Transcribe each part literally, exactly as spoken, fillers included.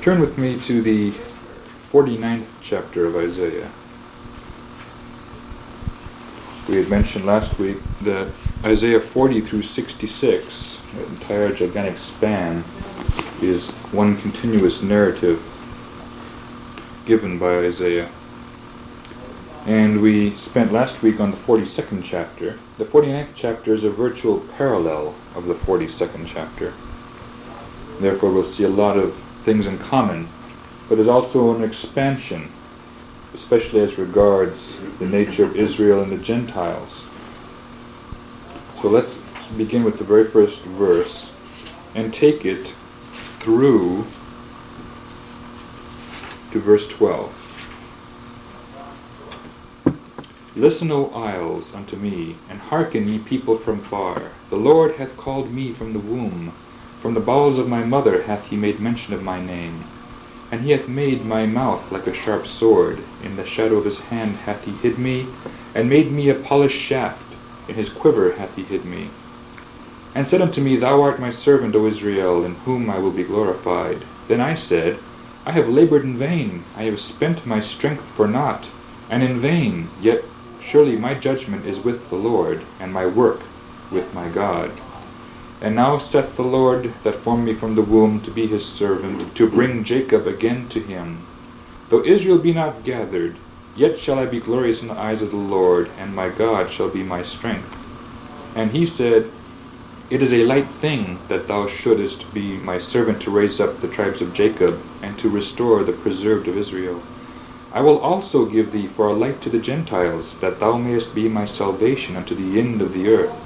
Turn with me to the forty-ninth chapter of Isaiah. We had mentioned last week that Isaiah forty through sixty-six, the entire gigantic span, is one continuous narrative given by Isaiah. And we spent last week on the forty-second chapter. The forty-ninth chapter is a virtual parallel of the forty-second chapter. Therefore we'll see a lot of things in common, but is also an expansion, especially as regards the nature of Israel and the Gentiles. So let's begin with the very first verse and take it through to verse twelve. Listen, O isles, unto me, and hearken, ye people from far. The Lord hath called me from the womb. From the bowels of my mother hath he made mention of my name. And he hath made my mouth like a sharp sword. In the shadow of his hand hath he hid me, and made me a polished shaft. In his quiver hath he hid me. And said unto me, Thou art my servant, O Israel, in whom I will be glorified. Then I said, I have labored in vain. I have spent my strength for naught, and in vain. Yet surely my judgment is with the Lord, and my work with my God. And now saith the Lord that formed me from the womb to be his servant, to bring Jacob again to him. Though Israel be not gathered, yet shall I be glorious in the eyes of the Lord, and my God shall be my strength. And he said, It is a light thing that thou shouldest be my servant to raise up the tribes of Jacob, and to restore the preserved of Israel. I will also give thee for a light to the Gentiles, that thou mayest be my salvation unto the end of the earth.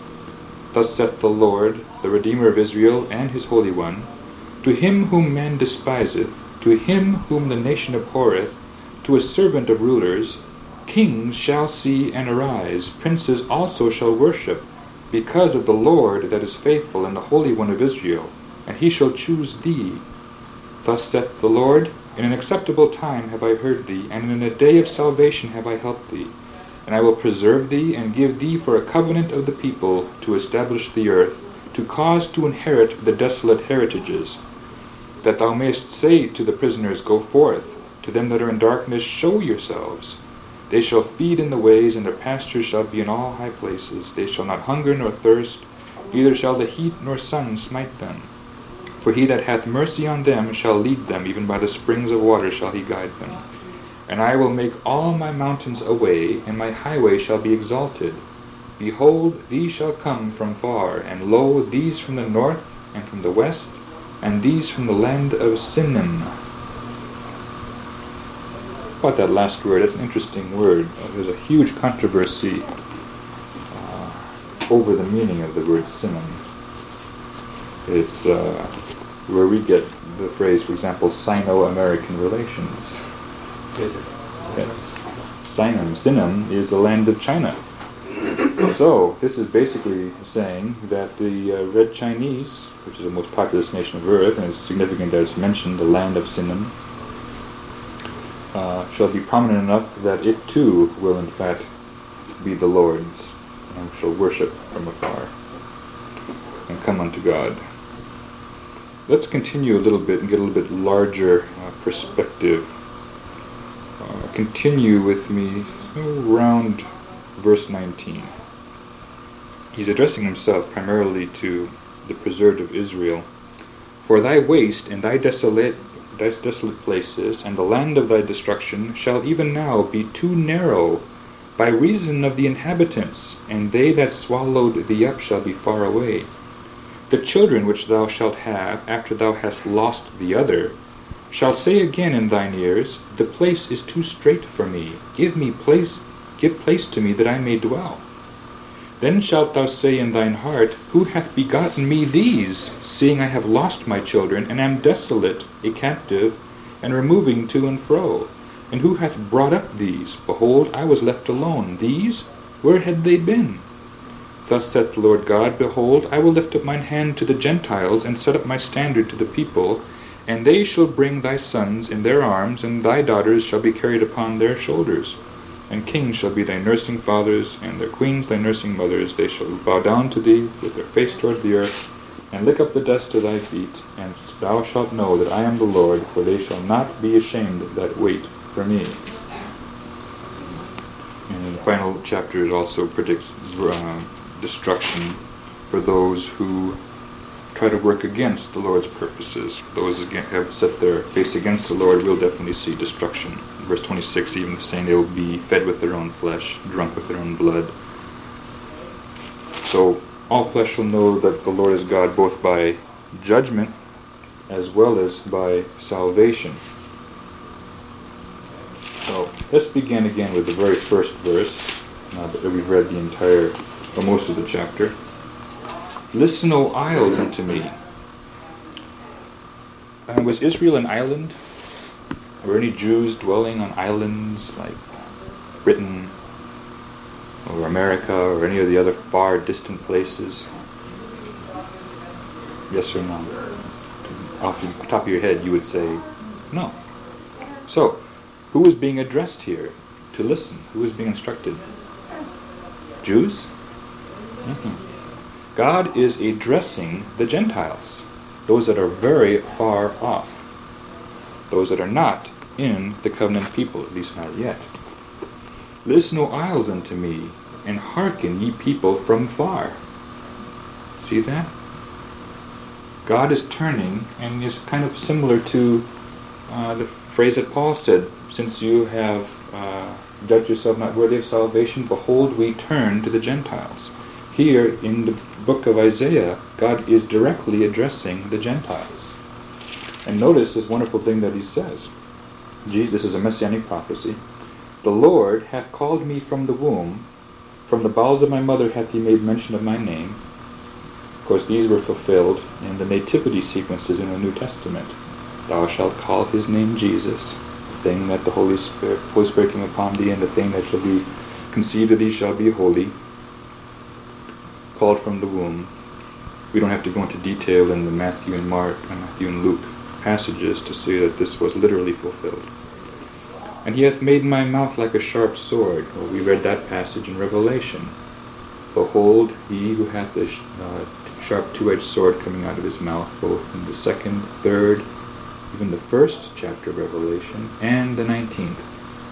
Thus saith the Lord, the Redeemer of Israel, and his Holy One, To him whom man despiseth, to him whom the nation abhorreth, to a servant of rulers, kings shall see and arise, princes also shall worship, because of the Lord that is faithful, and the Holy One of Israel, and he shall choose thee. Thus saith the Lord, In an acceptable time have I heard thee, and in a day of salvation have I helped thee. And I will preserve thee, and give thee for a covenant of the people, to establish the earth, to cause to inherit the desolate heritages, that thou mayest say to the prisoners, Go forth, to them that are in darkness, show yourselves. They shall feed in the ways, and their pastures shall be in all high places. They shall not hunger nor thirst, neither shall the heat nor sun smite them. For he that hath mercy on them shall lead them, even by the springs of water shall he guide them. And I will make all my mountains a way, and my highway shall be exalted. Behold, these shall come from far, and lo, these from the north, and from the west, and these from the land of Sinim. About that last word, that's an interesting word. Uh, there's a huge controversy uh, over the meaning of the word Sinim. It's uh, where we get the phrase, for example, Sino-American relations. Is it? Yes. Sinim. Sinim is the land of China. So, this is basically saying that the uh, Red Chinese, which is the most populous nation of earth, and it's significant that it's mentioned, the land of Sinim, uh, shall be prominent enough that it too will in fact be the Lord's, and shall worship from afar, and come unto God. Let's continue a little bit and get a little bit larger uh, perspective. Uh, continue with me around verse nineteen. He's addressing himself primarily to the preserved of Israel. For thy waste and thy desolate, thy desolate places, and the land of thy destruction, shall even now be too narrow by reason of the inhabitants, and they that swallowed thee up shall be far away. The children which thou shalt have, after thou hast lost the other, shall say again in thine ears, The place is too strait for me. Give me place, give place to me that I may dwell. Then shalt thou say in thine heart, Who hath begotten me these, seeing I have lost my children, and am desolate, a captive, and removing to and fro? And who hath brought up these? Behold, I was left alone. These, where had they been? Thus saith the Lord God, Behold, I will lift up mine hand to the Gentiles, and set up my standard to the people, and they shall bring thy sons in their arms, and thy daughters shall be carried upon their shoulders. And kings shall be thy nursing fathers, and their queens thy nursing mothers. They shall bow down to thee with their face toward the earth, and lick up the dust of thy feet, and thou shalt know that I am the Lord, for they shall not be ashamed that wait for me. And the final chapter it also predicts uh, destruction for those who try to work against the Lord's purposes. Those who have set their face against the Lord will definitely see destruction. Verse twenty-six even saying they will be fed with their own flesh, drunk with their own blood. So all flesh will know that the Lord is God both by judgment as well as by salvation. So let's begin again with the very first verse, now that we've read the entire, or most of the chapter. Listen, O isles, unto me. Uh, was Israel an island? Were any Jews dwelling on islands like Britain or America or any of the other far distant places? Yes or no? Off the top of your head you would say no. So, who was being addressed here to listen? Who was being instructed? Jews? Mm-hmm. God is addressing the Gentiles, those that are very far off, those that are not in the covenant people, at least not yet. Listen, O isles, unto me, and hearken, ye people from far. See that? God is turning, and is kind of similar to uh, the phrase that Paul said, since you have uh, judged yourself not worthy of salvation, behold, we turn to the Gentiles. Here in the book of Isaiah, God is directly addressing the Gentiles. And notice this wonderful thing that he says. Jesus, this is a messianic prophecy. The Lord hath called me from the womb, from the bowels of my mother hath he made mention of my name. Of course, these were fulfilled in the nativity sequences in the New Testament. Thou shalt call his name Jesus, the thing that the Holy Spirit, Holy Spirit came upon thee, and the thing that shall be conceived of thee shall be holy. Called from the womb. We don't have to go into detail in the Matthew and Mark and Matthew and Luke passages to see that this was literally fulfilled. And he hath made my mouth like a sharp sword. Well, we read that passage in Revelation. Behold, he who hath a uh, sharp two-edged sword coming out of his mouth, both in the second, third, even the first chapter of Revelation, and the nineteenth.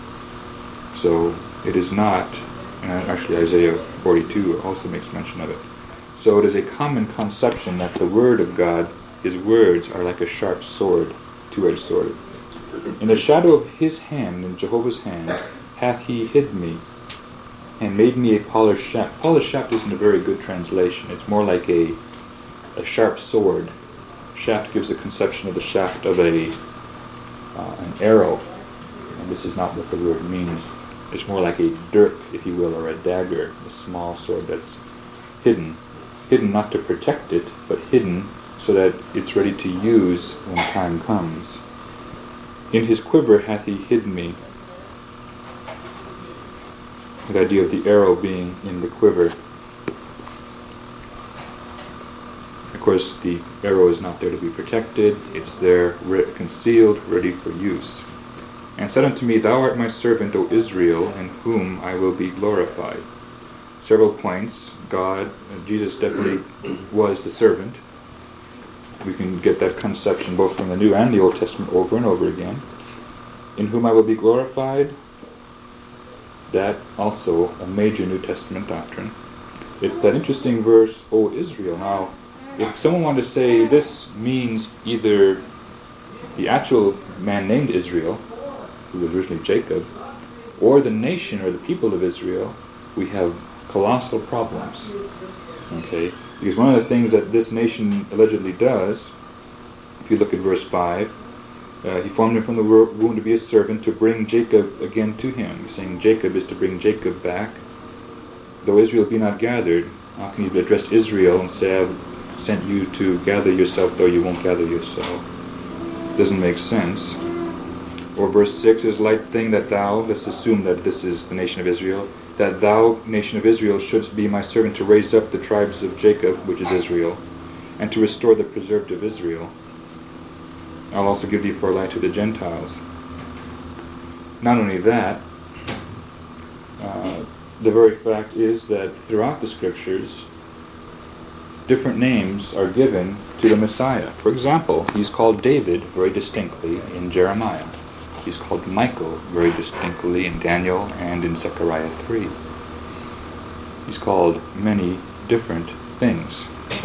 So it is not, and actually Isaiah forty-two also makes mention of it. So it is a common conception that the word of God, his words, are like a sharp sword, two-edged sword. In the shadow of his hand, in Jehovah's hand, hath he hid me, and made me a polished shaft. Polished shaft isn't a very good translation. It's more like a, a sharp sword. Shaft gives the conception of the shaft of a uh, an arrow, and this is not what the word means. It's more like a dirk, if you will, or a dagger, a small sword that's hidden. Hidden not to protect it, but hidden so that it's ready to use when time comes. In his quiver hath he hidden me. The idea of the arrow being in the quiver. Of course, the arrow is not there to be protected. It's there re- concealed, ready for use. And said unto me, Thou art my servant, O Israel, in whom I will be glorified. Several points. God, uh, Jesus definitely was the servant. We can get that conception both from the New and the Old Testament over and over again. In whom I will be glorified. That also a major New Testament doctrine. It's that interesting verse, O Israel. Now, if someone wanted to say this means either the actual man named Israel, who was originally Jacob, or the nation or the people of Israel, we have colossal problems. Okay? Because one of the things that this nation allegedly does, if you look at verse five, uh, he formed him from the womb to be a servant, to bring Jacob again to him. He's saying Jacob is to bring Jacob back. Though Israel be not gathered, how can you address Israel and say, I've sent you to gather yourself, though you won't gather yourself? Doesn't make sense. Or verse six is light thing that thou, let's assume that this is the nation of Israel, that thou, nation of Israel, shouldst be my servant to raise up the tribes of Jacob, which is Israel, and to restore the preserved of Israel. I'll also give thee for a light to the Gentiles. Not only that, uh, the very fact is that throughout the Scriptures, different names are given to the Messiah. For example, he's called David very distinctly in Jeremiah. He's called Michael very distinctly in Daniel and in Zechariah three. He's called many different things.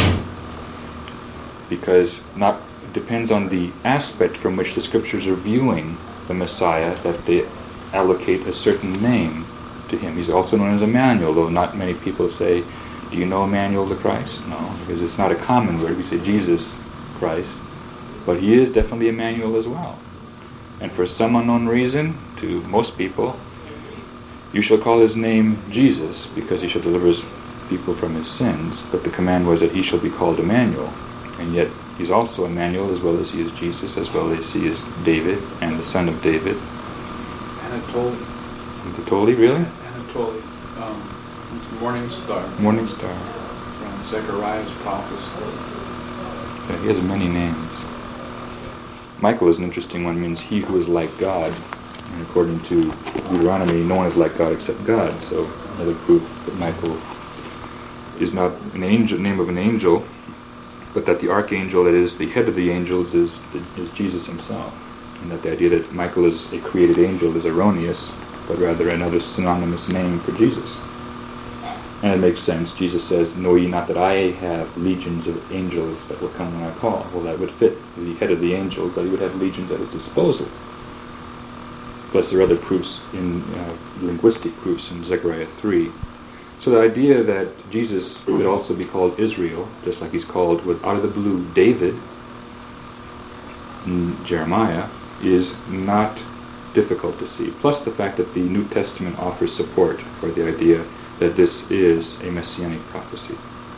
Because not it depends on the aspect from which the scriptures are viewing the Messiah that they allocate a certain name to him. He's also known as Emmanuel, though not many people say, do you know Emmanuel the Christ? No, because it's not a common word. We say Jesus Christ. But he is definitely Emmanuel as well. And for some unknown reason, to most people, you shall call his name Jesus, because he shall deliver people from his sins. But the command was that he shall be called Emmanuel. And yet he's also Emmanuel as well as he is Jesus, as well as he is David and the son of David. Anatoly. Anatoly, really? Anatoly. Um, Morning Star. Morning Star. From Zechariah's prophecy. Yeah, he has many names. Michael is an interesting one. It means he who is like God. And according to Deuteronomy, no one is like God except God. So another proof that Michael is not an angel, name of an angel, but that the archangel that is the head of the angels is, is Jesus himself. And that the idea that Michael is a created angel is erroneous, but rather another synonymous name for Jesus. And it makes sense. Jesus says, know ye not that I have legions of angels that will come when I call? Well, that would fit the head of the angels, that he would have legions at his disposal. Plus there are other proofs, in uh, linguistic proofs in Zechariah three. So the idea that Jesus could also be called Israel, just like he's called with out of the blue David in Jeremiah, is not difficult to see. Plus the fact that the New Testament offers support for the idea that this is a messianic prophecy.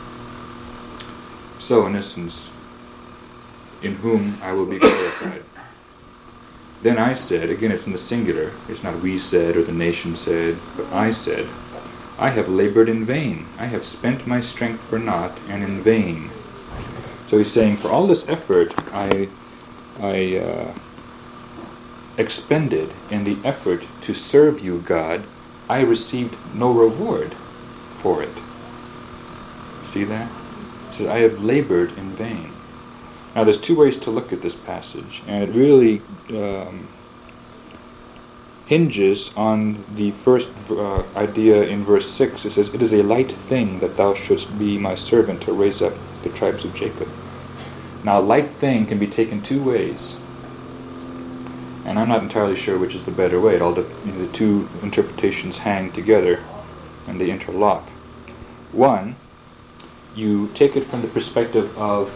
So, in essence, in whom I will be glorified. Then I said, again it's in the singular, it's not we said or the nation said, but I said, I have labored in vain. I have spent my strength for naught and in vain. So he's saying, for all this effort I, I uh, expended in the effort to serve you, God, I received no reward for it. See that? He says, I have labored in vain. Now there's two ways to look at this passage, and it really um, hinges on the first uh, idea in verse six. It says, it is a light thing that thou shouldst be my servant to raise up the tribes of Jacob. Now, light thing can be taken two ways. And I'm not entirely sure which is the better way. It all de- you know, the two interpretations hang together and they interlock. One, you take it from the perspective of,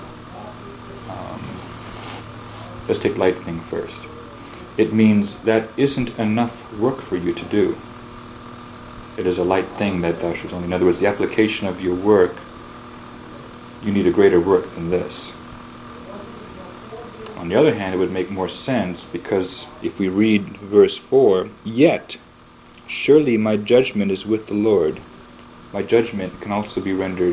um, let's take light thing first. It means that isn't enough work for you to do. It is a light thing that thou shouldst only. In other words, the application of your work, you need a greater work than this. On the other hand, it would make more sense because if we read verse four, yet surely my judgment is with the Lord. My judgment can also be rendered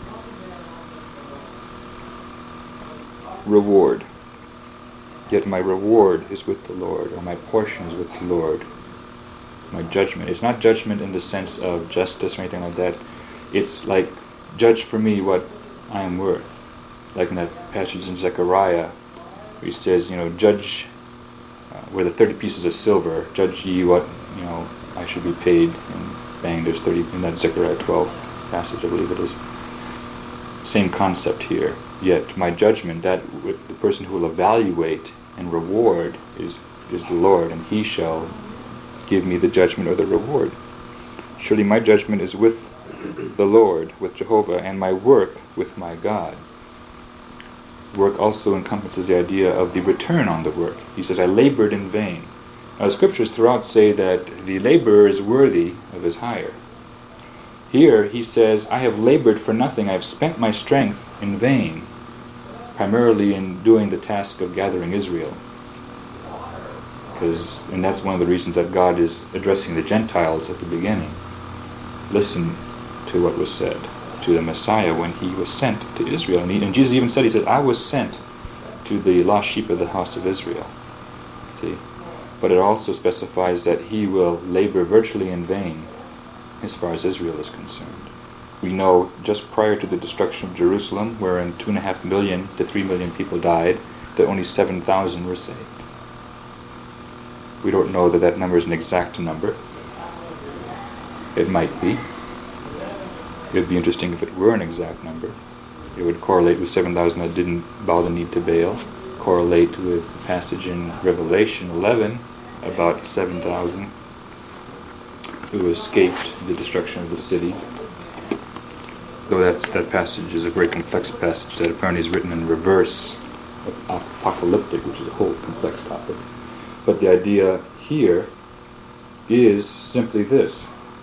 reward. Yet my reward is with the Lord, or my portion is with the Lord. My judgment. It's not judgment in the sense of justice or anything like that. It's like, judge for me what I am worth. Like in that passage in Zechariah, he says, you know, judge uh, where the thirty pieces of silver, judge ye what, you know, I should be paid. And bang, there's thirty in that Zechariah twelve passage, I believe it is. Same concept here. Yet my judgment, that with the person who will evaluate and reward is is the Lord, and he shall give me the judgment or the reward. Surely my judgment is with the Lord, with Jehovah, and my work with my God. Work also encompasses the idea of the return on the work. He says, I labored in vain. Now the scriptures throughout say that the laborer is worthy of his hire. Here he says, I have labored for nothing. I have spent my strength in vain, primarily in doing the task of gathering Israel. Because, and that's one of the reasons that God is addressing the Gentiles at the beginning. Listen to what was said to the Messiah when he was sent to Israel. And, he, and Jesus even said, he says, I was sent to the lost sheep of the house of Israel. See? But it also specifies that he will labor virtually in vain as far as Israel is concerned. We know just prior to the destruction of Jerusalem, wherein two and a half million to three million people died, that only seven thousand were saved. We don't know that that number is an exact number. It might be. It would be interesting if it were an exact number. It would correlate with seven thousand that didn't bow the knee to Baal, correlate with the passage in Revelation eleven about seven thousand who escaped the destruction of the city. Though that, that passage is a very complex passage that apparently is written in reverse of apocalyptic, which is a whole complex topic. But the idea here is simply this.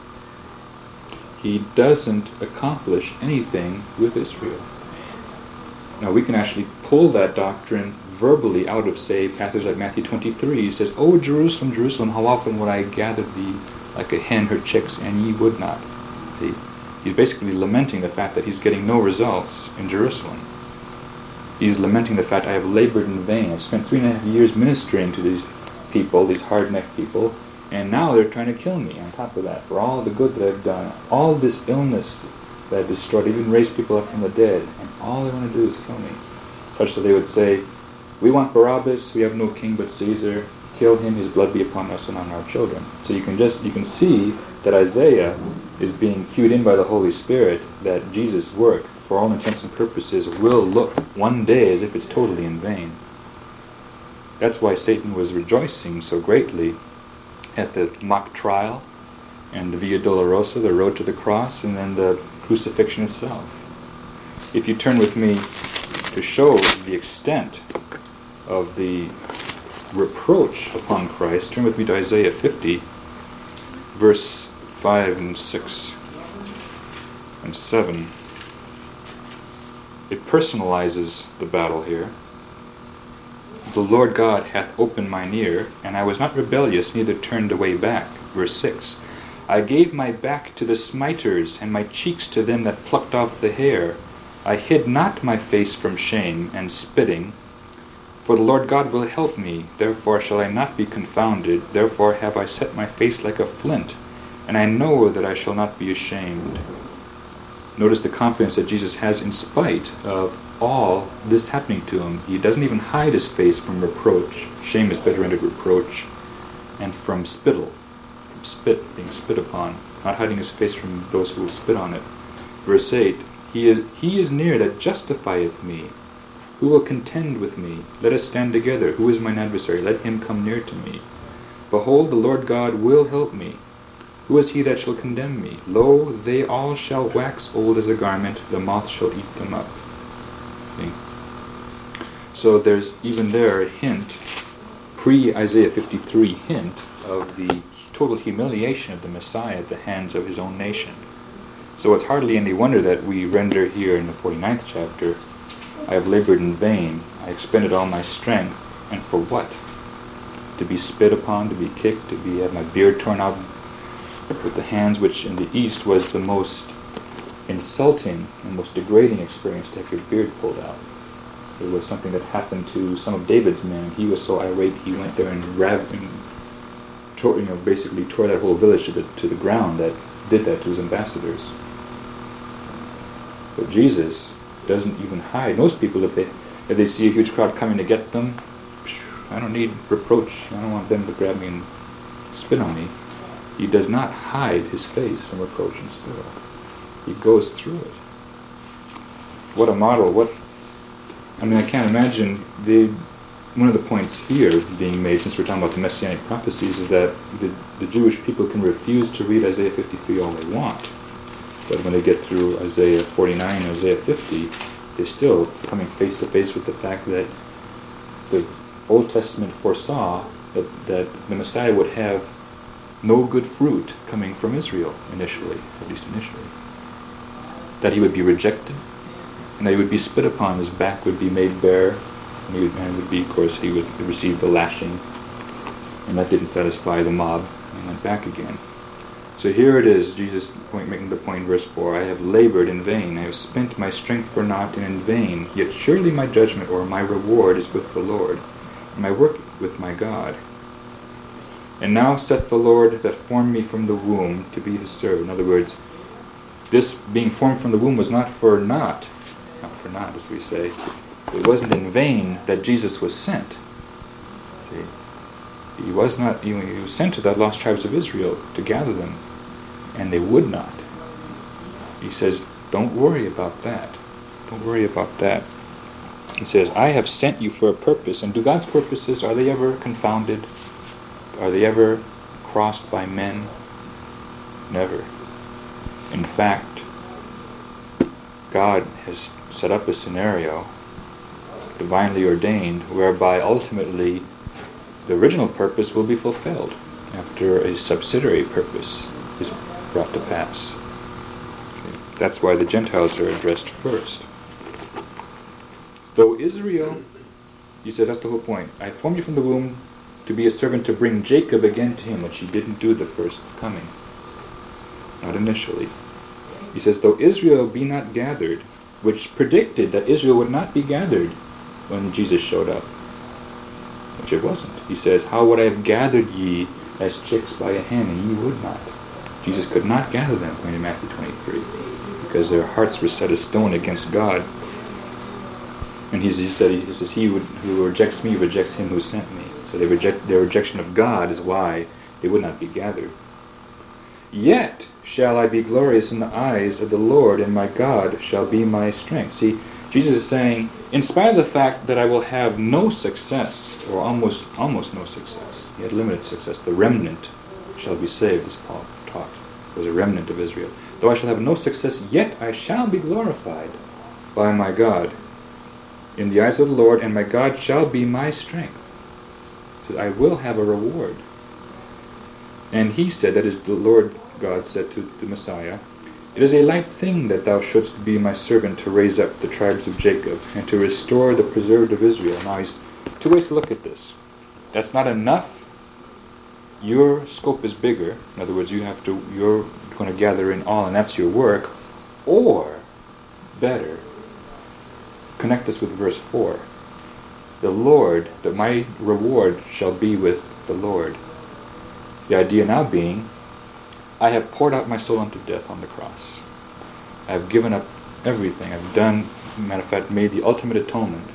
He doesn't accomplish anything with Israel. Now we can actually pull that doctrine verbally out of, say, a passage like Matthew twenty-three. He says, "O Jerusalem, Jerusalem, how often would I gather thee like a hen her chicks, and ye would not." See? He's basically lamenting the fact that he's getting no results in Jerusalem. He's lamenting the fact, I have labored in vain. I've spent three and a half years ministering to these people, these hard-necked people, and now they're trying to kill me on top of that for all the good that I've done, all this illness that I've destroyed, even raised people up from the dead, and all they want to do is kill me. Such that they would say, we want Barabbas, we have no king but Caesar, kill him, his blood be upon us and on our children. So you can just, you can see that Isaiah is being cued in by the Holy Spirit that Jesus' work, for all intents and purposes, will look one day as if it's totally in vain. That's why Satan was rejoicing so greatly at the mock trial and the Via Dolorosa, the road to the cross, and then the crucifixion itself. If you turn with me to show the extent of the reproach upon Christ, turn with me to Isaiah fifty, verse five and six and seven. It personalizes the battle here. The Lord God hath opened mine ear, and I was not rebellious, neither turned away back. Verse six. I gave my back to the smiters, and my cheeks to them that plucked off the hair. I hid not my face from shame and spitting. For the Lord God will help me, therefore shall I not be confounded. Therefore have I set my face like a flint, and I know that I shall not be ashamed. Notice the confidence that Jesus has in spite of all this happening to him. He doesn't even hide his face from reproach. Shame is better rendered reproach. And from spittle, from spit, being spit upon. Not hiding his face from those who will spit on it. Verse eight, He is, he is near that justifieth me. Who will contend with me? Let us stand together. Who is mine adversary? Let him come near to me. Behold, the Lord God will help me. Who is he that shall condemn me? Lo, they all shall wax old as a garment, the moth shall eat them up. See? So there's even there a hint, pre-Isaiah fifty-three hint, of the total humiliation of the Messiah at the hands of his own nation. So it's hardly any wonder that we render here in the forty-ninth chapter, I have labored in vain, I expended all my strength, and for what? To be spit upon, to be kicked, to be have my beard torn out with the hands, which in the East was the most insulting and most degrading experience, to have your beard pulled out. It was something that happened to some of David's men. He was so irate he went there and, rav- and tore, you know, basically tore that whole village to the, to the ground, that did that to his ambassadors. But Jesus doesn't even hide. Most people, if they if they see a huge crowd coming to get them, I don't need reproach. I don't want them to grab me and spit on me. He does not hide his face from reproach and spittle. He goes through it. What a model. What I mean, I can't imagine the one of the points here being made, since we're talking about the Messianic prophecies, is that the, the Jewish people can refuse to read Isaiah fifty-three all they want. But when they get through Isaiah forty-nine and Isaiah fifty, they're still coming face to face with the fact that the Old Testament foresaw that, that the Messiah would have no good fruit coming from Israel initially, at least initially. That he would be rejected, and that he would be spit upon, his back would be made bare, and he would, and would be, of course, he would receive the lashing, and that didn't satisfy the mob, and went back again. So here it is, Jesus point, making the point, verse four, I have labored in vain, I have spent my strength for naught and in vain, yet surely my judgment or my reward is with the Lord, and my work with my God. And now saith the Lord that formed me from the womb to be his servant. In other words, this being formed from the womb was not for naught, not for naught as we say. It wasn't in vain that Jesus was sent. See? He was not, he was sent to the lost tribes of Israel to gather them, and they would not. He says, don't worry about that. Don't worry about that. He says, I have sent you for a purpose. And do God's purposes, are they ever confounded? Are they ever crossed by men? Never. In fact, God has set up a scenario, divinely ordained, whereby ultimately the original purpose will be fulfilled after a subsidiary purpose is brought to pass. Okay. That's why the Gentiles are addressed first. Though Israel, he said, that's the whole point. I formed you from the womb to be a servant to bring Jacob again to him, which he didn't do the first coming. Not initially. He says, though Israel be not gathered, which predicted that Israel would not be gathered when Jesus showed up, which it wasn't. He says, how would I have gathered ye as chicks by a hen, and ye would not? Jesus could not gather them, according to Matthew twenty-three, because their hearts were set as stone against God. And he said, he says, he would, who rejects me rejects him who sent me. So they reject, their rejection of God is why they would not be gathered. Yet shall I be glorious in the eyes of the Lord, and my God shall be my strength. See, Jesus is saying, in spite of the fact that I will have no success, or almost almost no success, he had limited success, the remnant shall be saved, as Paul taught. It was a remnant of Israel. Though I shall have no success, yet I shall be glorified by my God in the eyes of the Lord, and my God shall be my strength. So I will have a reward. And he said, that is, the Lord God said to the Messiah, it is a light thing that thou shouldst be my servant to raise up the tribes of Jacob, and to restore the preserved of Israel. Now, he's two ways to look at this. That's not enough. Your scope is bigger. In other words, you have to, you're going to gather in all, and that's your work. Or, better, connect this with verse four. The Lord, that my reward shall be with the Lord. The idea now being, I have poured out my soul unto death on the cross. I have given up everything. I've done, matter of fact, made the ultimate atonement.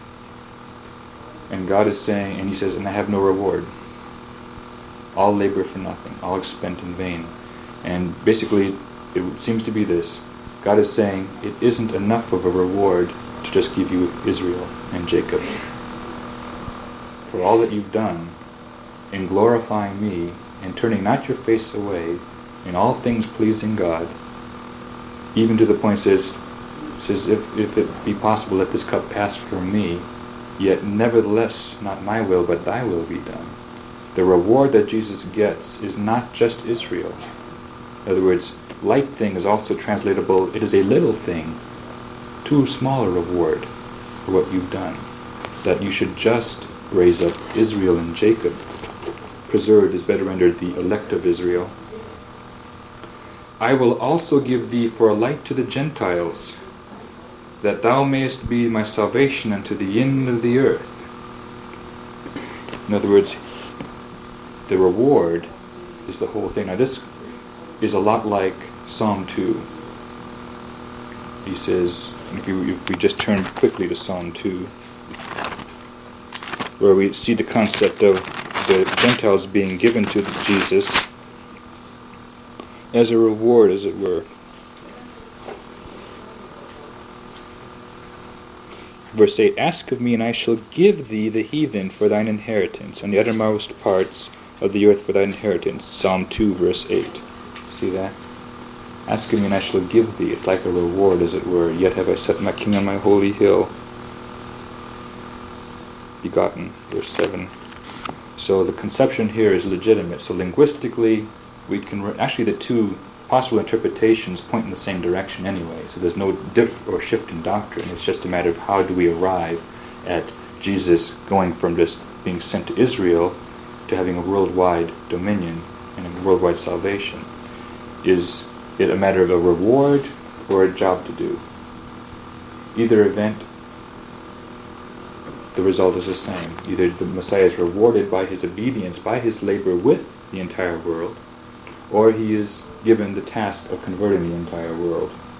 And God is saying, and he says, and I have no reward. All labor for nothing, all expent in vain. And basically, it seems to be this. God is saying, it isn't enough of a reward to just give you Israel and Jacob. For all that you've done in glorifying me and turning not your face away, in all things pleasing God, even to the point says, says if, if it be possible, let this cup pass from me, yet nevertheless not my will but thy will be done. The reward that Jesus gets is not just Israel. In other words, light thing is also translatable, it is a little thing, too small a reward for what you've done, that you should just raise up Israel and Jacob. Preserved is better rendered the elect of Israel. I will also give thee for a light to the Gentiles, that thou mayest be my salvation unto the end of the earth. In other words, the reward is the whole thing. Now this is a lot like Psalm two. He says, if, you, if we just turn quickly to Psalm two, where we see the concept of the Gentiles being given to Jesus as a reward, as it were. Verse eight, ask of me, and I shall give thee the heathen for thine inheritance, and the uttermost parts of the earth for thine inheritance. Psalm two, verse eight. See that? Ask of me, and I shall give thee. It's like a reward, as it were. Yet have I set my king on my holy hill. Begotten, verse seven. So the conception here is legitimate. So linguistically, we can re- actually the two possible interpretations point in the same direction anyway. So there's no diff or shift in doctrine. It's just a matter of how do we arrive at Jesus going from just being sent to Israel to having a worldwide dominion and a worldwide salvation. Is it a matter of a reward or a job to do? Either event, the result is the same. Either the Messiah is rewarded by his obedience, by his labor with the entire world, or he is given the task of converting the entire world.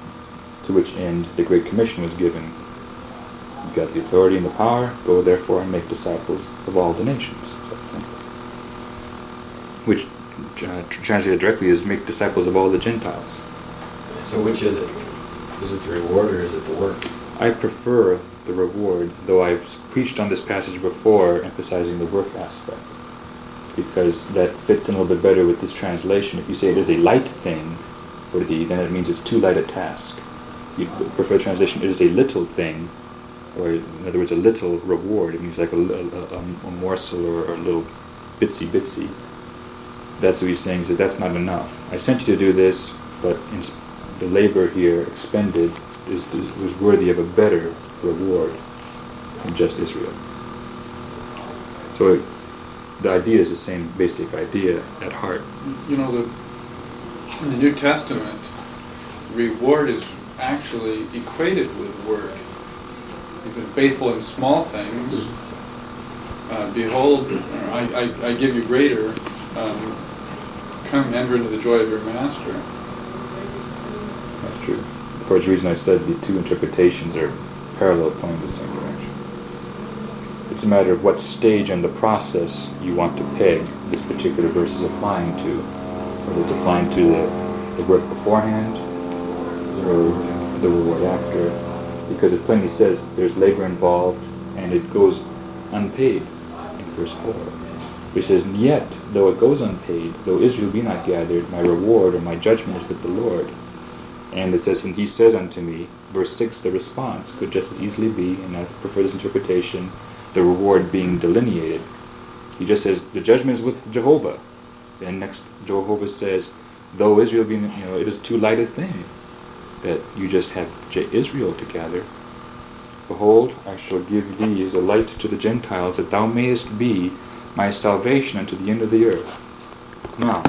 to which end the Great Commission was given. You've got the authority and the power, go therefore and make disciples of all the nations. So that's simple. Which, uh, translated directly, is make disciples of all the Gentiles. So which is it? Is it the reward or is it the work? I prefer the reward, though I've preached on this passage before, emphasizing the work aspect, because that fits in a little bit better with this translation. If you say it is a light thing for thee, then it means it's too light a task. You prefer the translation, it is a little thing, or in other words, a little reward. It means like a, a, a, a morsel or a little bitsy bitsy. That's what he's saying, he says that's not enough. I sent you to do this, but in the labor here expended is, is was worthy of a better reward than just Israel. So it, the idea is the same basic idea at heart. You know, the, in the New Testament, reward is actually equated with work. You've been faithful in small things. Uh, behold, I, I, I give you greater. Um, come, enter into the joy of your master. That's true. For which reason I said the two interpretations are parallel, pointing in the same direction. It's a matter of what stage in the process you want to peg this particular verse is applying to. Whether it's applying to the, the work beforehand or the reward after. Because it plainly says there's labor involved and it goes unpaid in verse four. Which says, yet, though it goes unpaid, though Israel be not gathered, my reward or my judgment is with the Lord. And it says, when he says unto me, verse six, the response could just as easily be, and I prefer this interpretation, the reward being delineated. He just says, the judgment is with Jehovah. And next, Jehovah says, though Israel be, you know, it is too light a thing that you just have Israel to gather. Behold, I shall give thee as a light to the Gentiles, that thou mayest be my salvation unto the end of the earth. Now,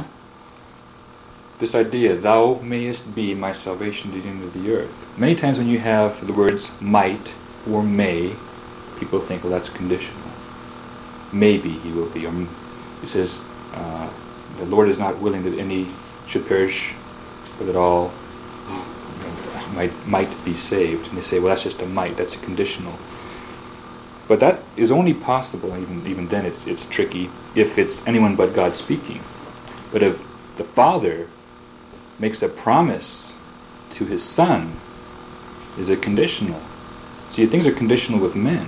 this idea, thou mayest be my salvation to the end of the earth. Many times when you have the words might or may, people think, well, that's conditional. Maybe he will be. Or he says, uh, the Lord is not willing that any should perish, but that all might, might be saved. And they say, well, that's just a might, that's a conditional. But that is only possible, even even then it's it's tricky, if it's anyone but God speaking. But if the Father makes a promise to his Son, is it conditional? See, things are conditional with men,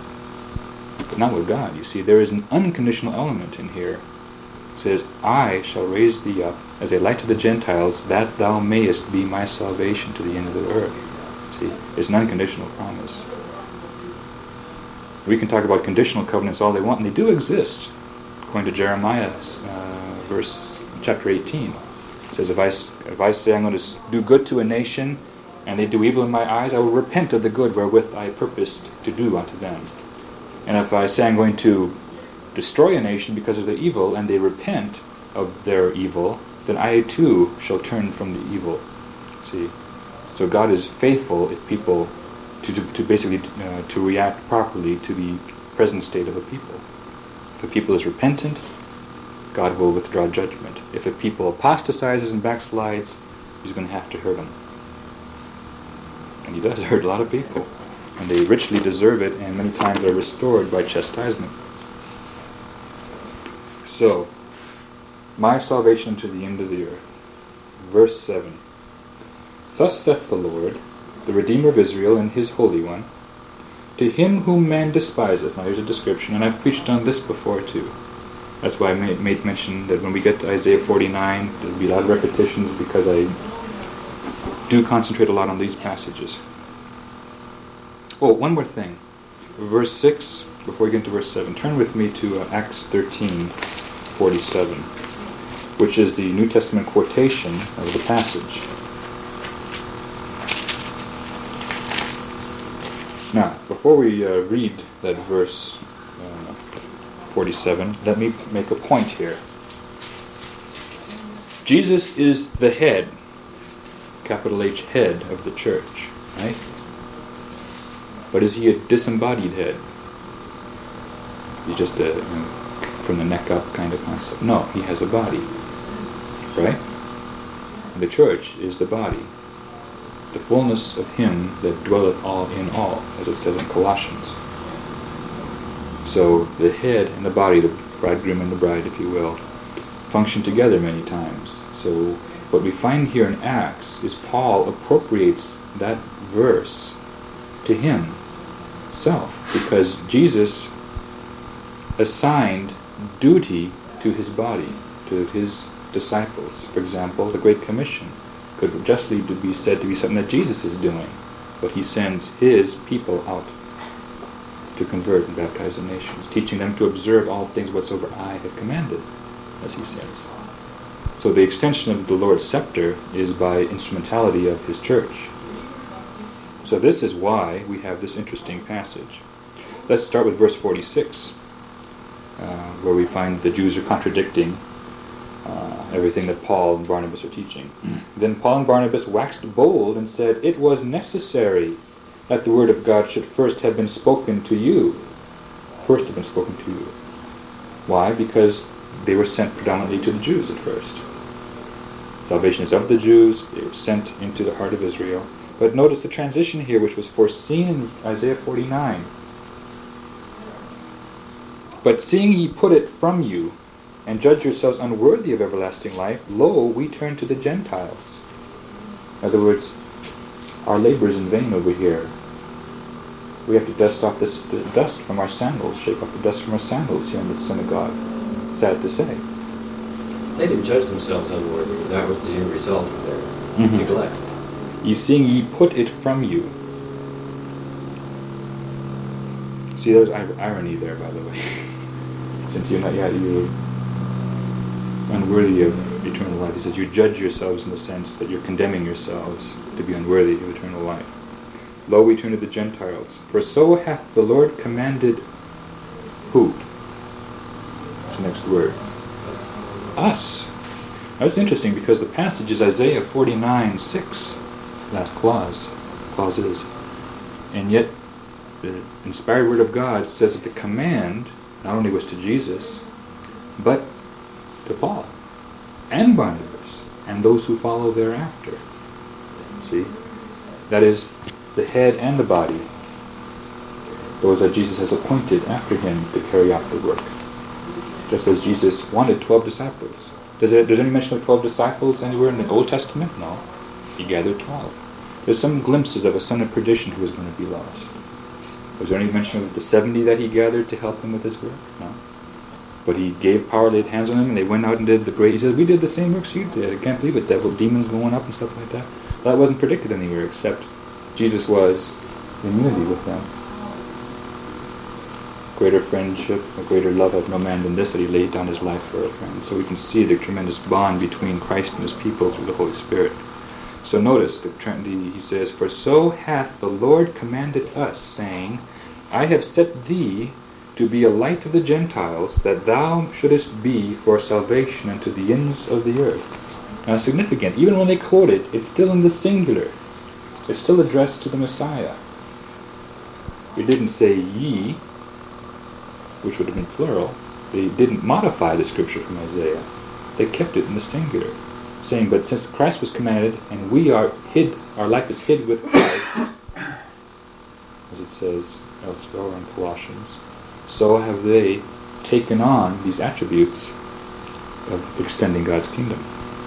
but not with God. You see, there is an unconditional element in here. It says, I shall raise thee up as a light to the Gentiles, that thou mayest be my salvation to the end of the earth. See, it's an unconditional promise. We can talk about conditional covenants all they want, and they do exist. According to Jeremiah, uh, verse chapter eighteen, it says, if I, if I say I'm going to do good to a nation, and they do evil in my eyes, I will repent of the good wherewith I purposed to do unto them. And if I say I'm going to destroy a nation because of their evil, and they repent of their evil, then I too shall turn from the evil. See? So God is faithful if people To, to, to basically uh, to react properly to the present state of a people. If a people is repentant, God will withdraw judgment. If a people apostatizes and backslides, he's going to have to hurt them. And he does hurt a lot of people. And they richly deserve it, and many times are restored by chastisement. So, my salvation to the end of the earth. Verse seven. Thus saith the Lord, the Redeemer of Israel and his Holy One, to him whom man despiseth. Now here's a description, and I've preached on this before too. That's why I made, made mention that when we get to Isaiah forty-nine, there'll be a lot of repetitions because I do concentrate a lot on these passages. Oh, one more thing. Verse six, before we get into verse seven, turn with me to uh, Acts thirteen forty-seven, which is the New Testament quotation of the passage. Now, before we uh, read that verse uh, forty-seven, let me make a point here. Jesus is the head, capital H, head of the church, right? But is he a disembodied head? He's just a, you know, from the neck up kind of concept. No, he has a body, right? And the church is the body. the fullness of him that dwelleth all in all, as it says in Colossians. So the head and the body, the bridegroom and the bride, if you will, function together many times. So what we find here in Acts is Paul appropriates that verse to himself, because Jesus assigned duty to his body, to his disciples. For example, the Great Commission could justly be said to be something that Jesus is doing, but he sends his people out to convert and baptize the nations, teaching them to observe all things whatsoever I have commanded, as he says. So the extension of the Lord's scepter is by instrumentality of his church. So this is why we have this interesting passage. Let's start with verse forty-six, uh, where we find the Jews are contradicting uh, everything that Paul and Barnabas are teaching. Mm. Then Paul and Barnabas waxed bold and said, "It was necessary that the word of God should first have been spoken to you." First have been spoken to you. Why? Because they were sent predominantly to the Jews at first. Salvation is of the Jews. They were sent into the heart of Israel. But notice the transition here, which was foreseen in Isaiah forty-nine. "But seeing ye put it from you, and judge yourselves unworthy of everlasting life, lo, we turn to the Gentiles." In other words, our labor is in vain over here. We have to dust off this the dust from our sandals, shake off the dust from our sandals here in the synagogue. Sad to say. They didn't judge themselves unworthy. That was the end result of their Mm-hmm. neglect. "You seeing ye put it from you." See, there's ir- irony there, by the way. Since you're not yet, you're unworthy of eternal life. He says you judge yourselves in the sense that you're condemning yourselves to be unworthy of eternal life. "Lo, we turn to the Gentiles. For so hath the Lord commanded" who? What's the next word? Us. Now, that's interesting because the passage is Isaiah forty-nine six. Last clause. Clauses. And yet, the inspired word of God says that the command not only was to Jesus, but to Paul and Barnabas and those who follow thereafter. See? That is, the head and the body, those that Jesus has appointed after him to carry out the work. Just as Jesus wanted twelve disciples. Does it, there's any mention of twelve disciples anywhere in the Old Testament? No. He gathered twelve. There's some glimpses of a son of perdition who was going to be lost. Was there any mention of the seventy that he gathered to help him with his work? No. But he gave power, laid hands on them, and they went out and did the great... He says, "We did the same works you did. I can't believe it. Devil, demons going up and stuff like that." That wasn't predicted anywhere, except Jesus was in unity with them. Greater friendship, a greater love hath no man than this, that he laid down his life for a friend. So we can see the tremendous bond between Christ and his people through the Holy Spirit. So notice, the, the, he says, "For so hath the Lord commanded us, saying, I have set thee to be a light of the Gentiles, that thou shouldest be for salvation unto the ends of the earth." Now, significant. Even when they quote it, it's still in the singular. It's still addressed to the Messiah. It didn't say ye, which would have been plural. They didn't modify the scripture from Isaiah. They kept it in the singular, saying, "But since Christ was commanded, and we are hid, our life is hid with Christ," as it says elsewhere in Colossians, so have they taken on these attributes of extending God's kingdom.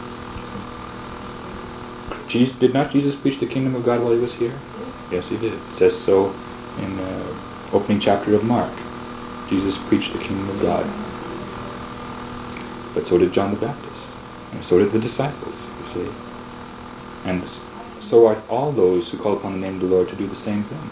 Jesus, did not Jesus preach the kingdom of God while he was here? Yes, he did. It says so in the opening chapter of Mark. Jesus preached the kingdom of God. But so did John the Baptist. And so did the disciples, you see. And so are all those who call upon the name of the Lord to do the same thing.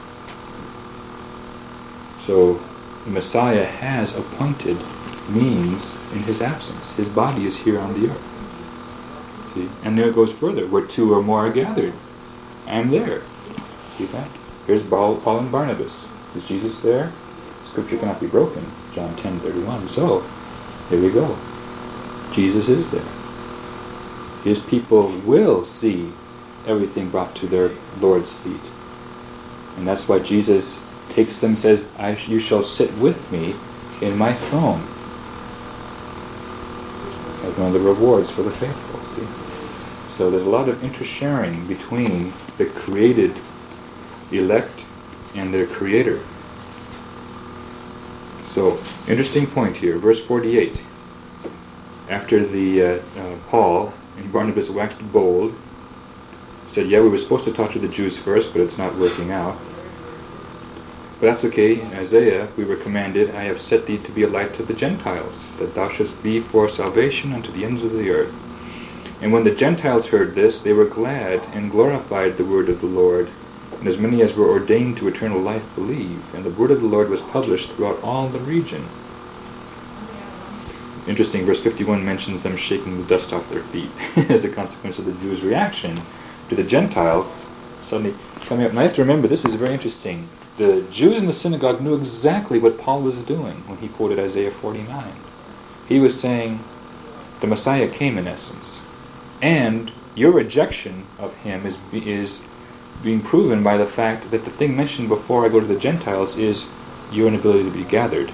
So the Messiah has appointed means in his absence. His body is here on the earth. See? And there it goes further. Where two or more are gathered, I am there. See that? Here's Paul and Barnabas. Is Jesus there? Scripture cannot be broken. John ten thirty-one. So, here we go. Jesus is there. His people will see everything brought to their Lord's feet. And that's why Jesus takes them and says, I, you shall sit with me in my throne. As one of the rewards for the faithful. See? So there's a lot of intersharing between the created elect and their Creator. So, interesting point here, verse forty-eight. After the uh, uh, Paul and Barnabas waxed bold, said, yeah, we were supposed to talk to the Jews first, but it's not working out. But that's okay. In Isaiah, we were commanded, I have set thee to be a light to the Gentiles, that thou shouldst be for salvation unto the ends of the earth. And when the Gentiles heard this, they were glad and glorified the word of the Lord. And as many as were ordained to eternal life believed. And the word of the Lord was published throughout all the region. Interesting, verse fifty-one mentions them shaking the dust off their feet as a consequence of the Jews' reaction to the Gentiles suddenly coming up. And I have to remember, this is very interesting. The Jews in the synagogue knew exactly what Paul was doing when he quoted Isaiah forty-nine. He was saying, the Messiah came in essence. And your rejection of him is is being proven by the fact that the thing mentioned before I go to the Gentiles is your inability to be gathered.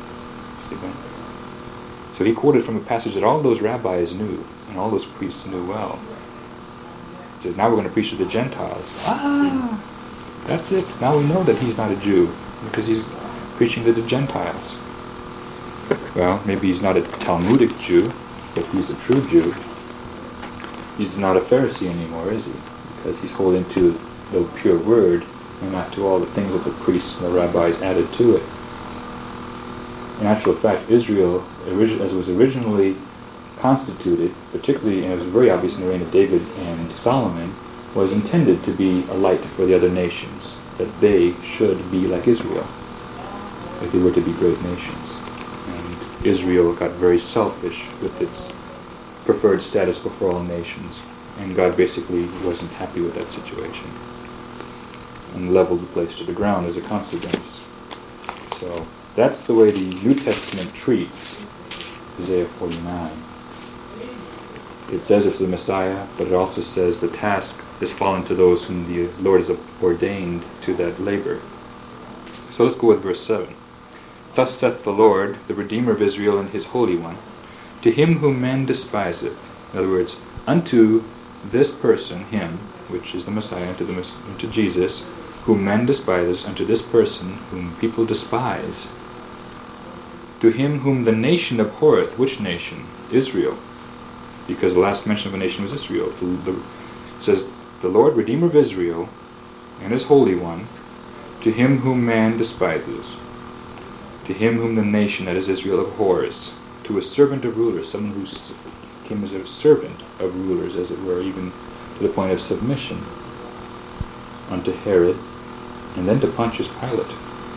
So he quoted from a passage that all those rabbis knew, and all those priests knew well. He says, now we're going to preach to the Gentiles. Ah, that's it. Now we know that he's not a Jew, because he's preaching to the Gentiles. Well, maybe he's not a Talmudic Jew, but he's a true Jew. He's not a Pharisee anymore, is he? Because he's holding to the pure word and not to all the things that the priests and the rabbis added to it. In actual fact, Israel, as it was originally constituted, particularly, and it was very obvious in the reign of David and Solomon, was intended to be a light for the other nations, that they should be like Israel, if they were to be great nations. And Israel got very selfish with its preferred status before all nations, and God basically wasn't happy with that situation and leveled the place to the ground as a consequence. So that's the way the New Testament treats Isaiah forty-nine. It says it's the Messiah, but it also says the task is fallen to those whom the Lord has ordained to that labor. So let's go with verse seven. Thus saith the Lord, the Redeemer of Israel and his Holy One, to him whom man despiseth, in other words, unto this person, him, which is the Messiah, unto, the, unto Jesus, whom man despises, unto this person whom people despise, to him whom the nation abhorreth. Which nation? Israel. Because the last mention of a nation was Israel. The, the, it says, the Lord, Redeemer of Israel, and his Holy One, to him whom man despises, to him whom the nation, that is Israel, abhors, to a servant of rulers, someone who came as a servant of rulers, as it were, even to the point of submission, unto Herod, and then to Pontius Pilate,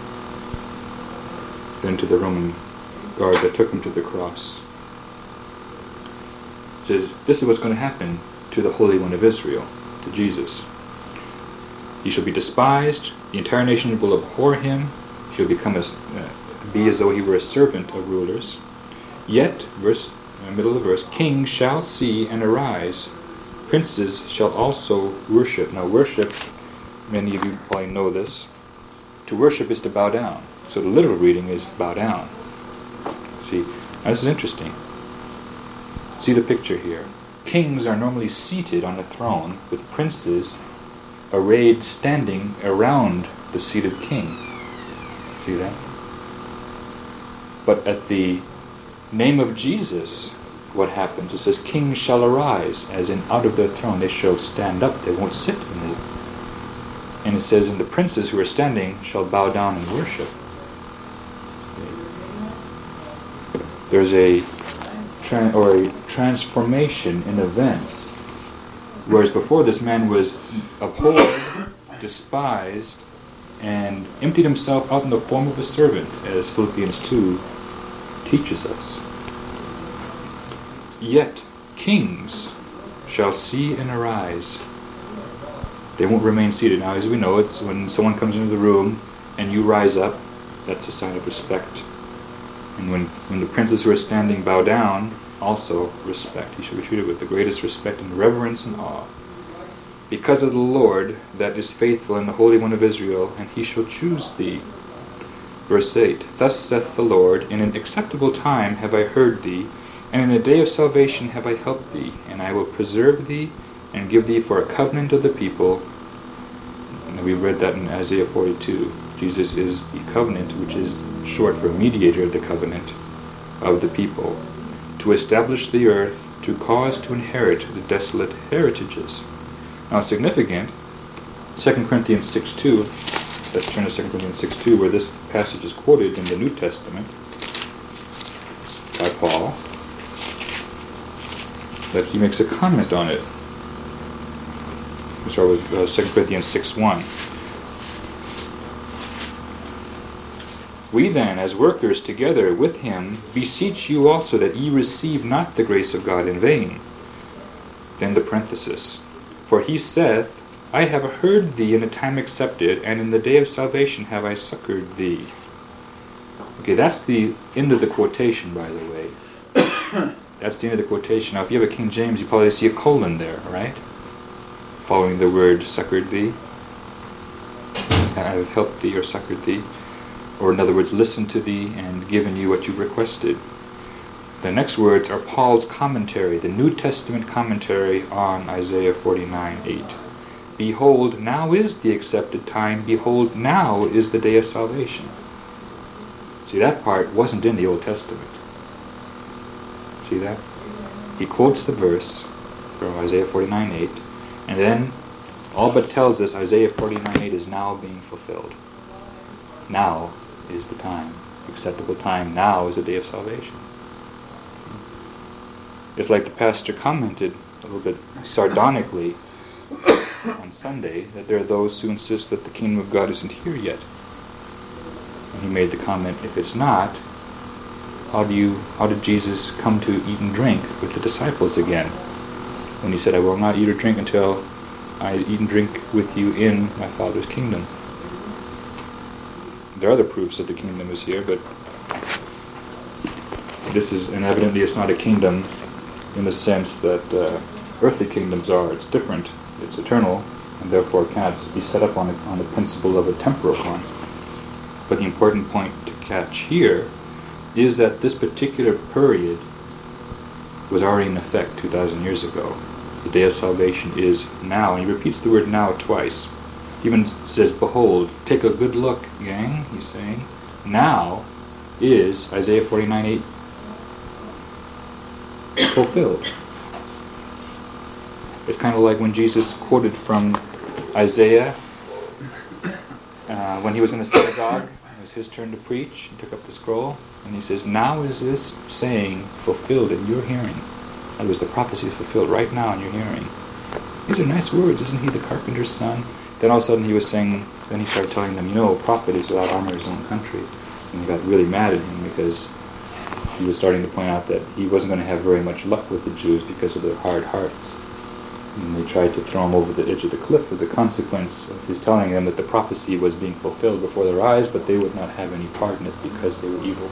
then to the Roman guard that took him to the cross. It says, this is what's going to happen to the Holy One of Israel, to Jesus. He shall be despised, the entire nation will abhor him, he will become as, uh, be as though he were a servant of rulers. Yet, verse, uh, middle of the verse, kings shall see and arise, princes shall also worship. Now worship, many of you probably know this, to worship is to bow down. So the literal reading is bow down. See, now this is interesting. See the picture here. Kings are normally seated on a throne with princes arrayed standing around the seated king. See that? But at the name of Jesus, what happens? It says, kings shall arise, as in out of their throne they shall stand up, they won't sit in it. And it says, and the princes who are standing shall bow down and worship. There's a tra- or a transformation in events, whereas before this man was abhorred, despised, and emptied himself out in the form of a servant, as Philippians two teaches us. Yet kings shall see and arise. They won't remain seated. Now, as we know, it's when someone comes into the room and you rise up, that's a sign of respect. And when, when the princes who are standing bow down, also respect. He shall be treated with the greatest respect and reverence and awe. Because of the Lord that is faithful and the Holy One of Israel, and he shall choose thee. Verse eight, thus saith the Lord, in an acceptable time have I heard thee, and in a day of salvation have I helped thee, and I will preserve thee, and give thee for a covenant of the people. And we read that in Isaiah forty-two. Jesus is the covenant, which is short for mediator of the covenant of the people, to establish the earth, to cause to inherit the desolate heritages. Now, it's significant, Second Corinthians six two, let's turn to Second Corinthians six two, where this passage is quoted in the New Testament by Paul, that he makes a comment on it. We'll start with uh, Second Corinthians six one. We then, as workers together with him, beseech you also that ye receive not the grace of God in vain. Then the parenthesis. For he saith, I have heard thee in a time accepted, and in the day of salvation have I succored thee. Okay, that's the end of the quotation, by the way. That's the end of the quotation. Now, if you have a King James, you probably see a colon there, right? Following the word succored thee. I have helped thee or succored thee. Or in other words, listened to thee and given you what you requested. The next words are Paul's commentary, the New Testament commentary on Isaiah forty-nine eight. Behold, now is the accepted time. Behold, now is the day of salvation. See, that part wasn't in the Old Testament. See that? He quotes the verse from Isaiah forty-nine eight, and then all but tells us Isaiah forty-nine eight is now being fulfilled. Now is the time, acceptable time. Now is the day of salvation. It's like the pastor commented a little bit sardonically on Sunday that there are those who insist that the kingdom of God isn't here yet. And he made the comment, if it's not, how do you, how did Jesus come to eat and drink with the disciples again? When he said, I will not eat or drink until I eat and drink with you in my Father's kingdom. There are other proofs that the kingdom is here, but this is, and evidently it's not a kingdom in the sense that uh, earthly kingdoms are. It's different. It's eternal, and therefore cannot be set up on, a, on the principle of a temporal one. But the important point to catch here is that this particular period was already in effect two thousand years ago. The day of salvation is now, and he repeats the word now twice. He even says, behold, take a good look, gang, he's saying. Now is Isaiah forty-nine eight fulfilled. It's kind of like when Jesus quoted from Isaiah uh, when he was in the synagogue. It was his turn to preach. He took up the scroll, and he says, now is this saying fulfilled in your hearing. That was the prophecy is fulfilled right now in your hearing. These are nice words. Isn't he the carpenter's son? Then all of a sudden he was saying, then he started telling them, you know, a prophet is without honor in his own country. And they got really mad at him because he was starting to point out that he wasn't going to have very much luck with the Jews because of their hard hearts. And they tried to throw him over the edge of the cliff as a consequence of his telling them that the prophecy was being fulfilled before their eyes, but they would not have any part in it because they were evil.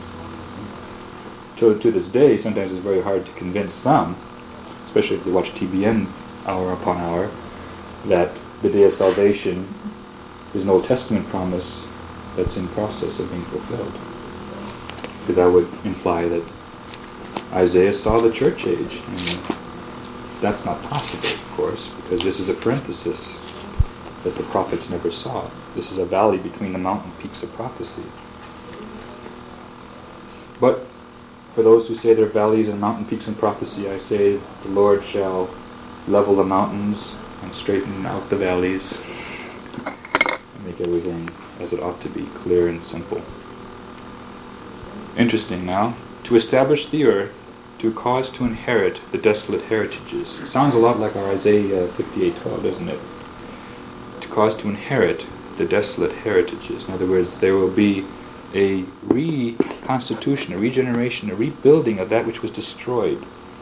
So to this day, sometimes it's very hard to convince some, especially if they watch T B N hour upon hour, that the day of salvation is an Old Testament promise that's in process of being fulfilled. Because that would imply that Isaiah saw the church age, and that's not possible, of course, because this is a parenthesis that the prophets never saw. This is a valley between the mountain peaks of prophecy. But for those who say there are valleys and mountain peaks in prophecy, I say the Lord shall level the mountains and straighten out the valleys and make everything as it ought to be, clear and simple. Interesting now. To establish the earth, to cause to inherit the desolate heritages. It sounds a lot like our Isaiah fifty-eight twelve, doesn't it? To cause to inherit the desolate heritages. In other words, there will be a reconstitution, a regeneration, a rebuilding of that which was destroyed.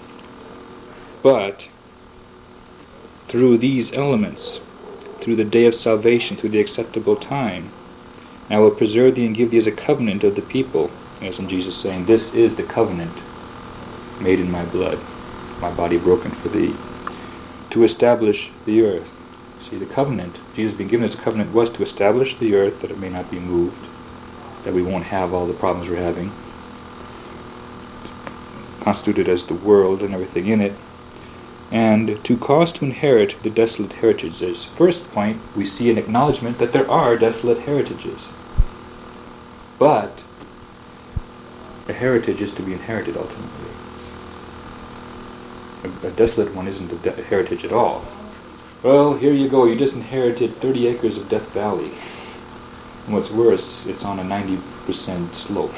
But through these elements, through the day of salvation, through the acceptable time, I will preserve thee and give thee as a covenant of the people. As in Jesus saying, this is the covenant made in my blood, my body broken for thee, to establish the earth. See, the covenant, Jesus being given as a covenant, was to establish the earth that it may not be moved, that we won't have all the problems we're having, constituted as the world and everything in it, and to cause to inherit the desolate heritages. First point, we see an acknowledgement that there are desolate heritages. But a heritage is to be inherited ultimately. A, a desolate one isn't a, de- a heritage at all. Well, here you go, you just inherited thirty acres of Death Valley. And what's worse, it's on a ninety percent slope.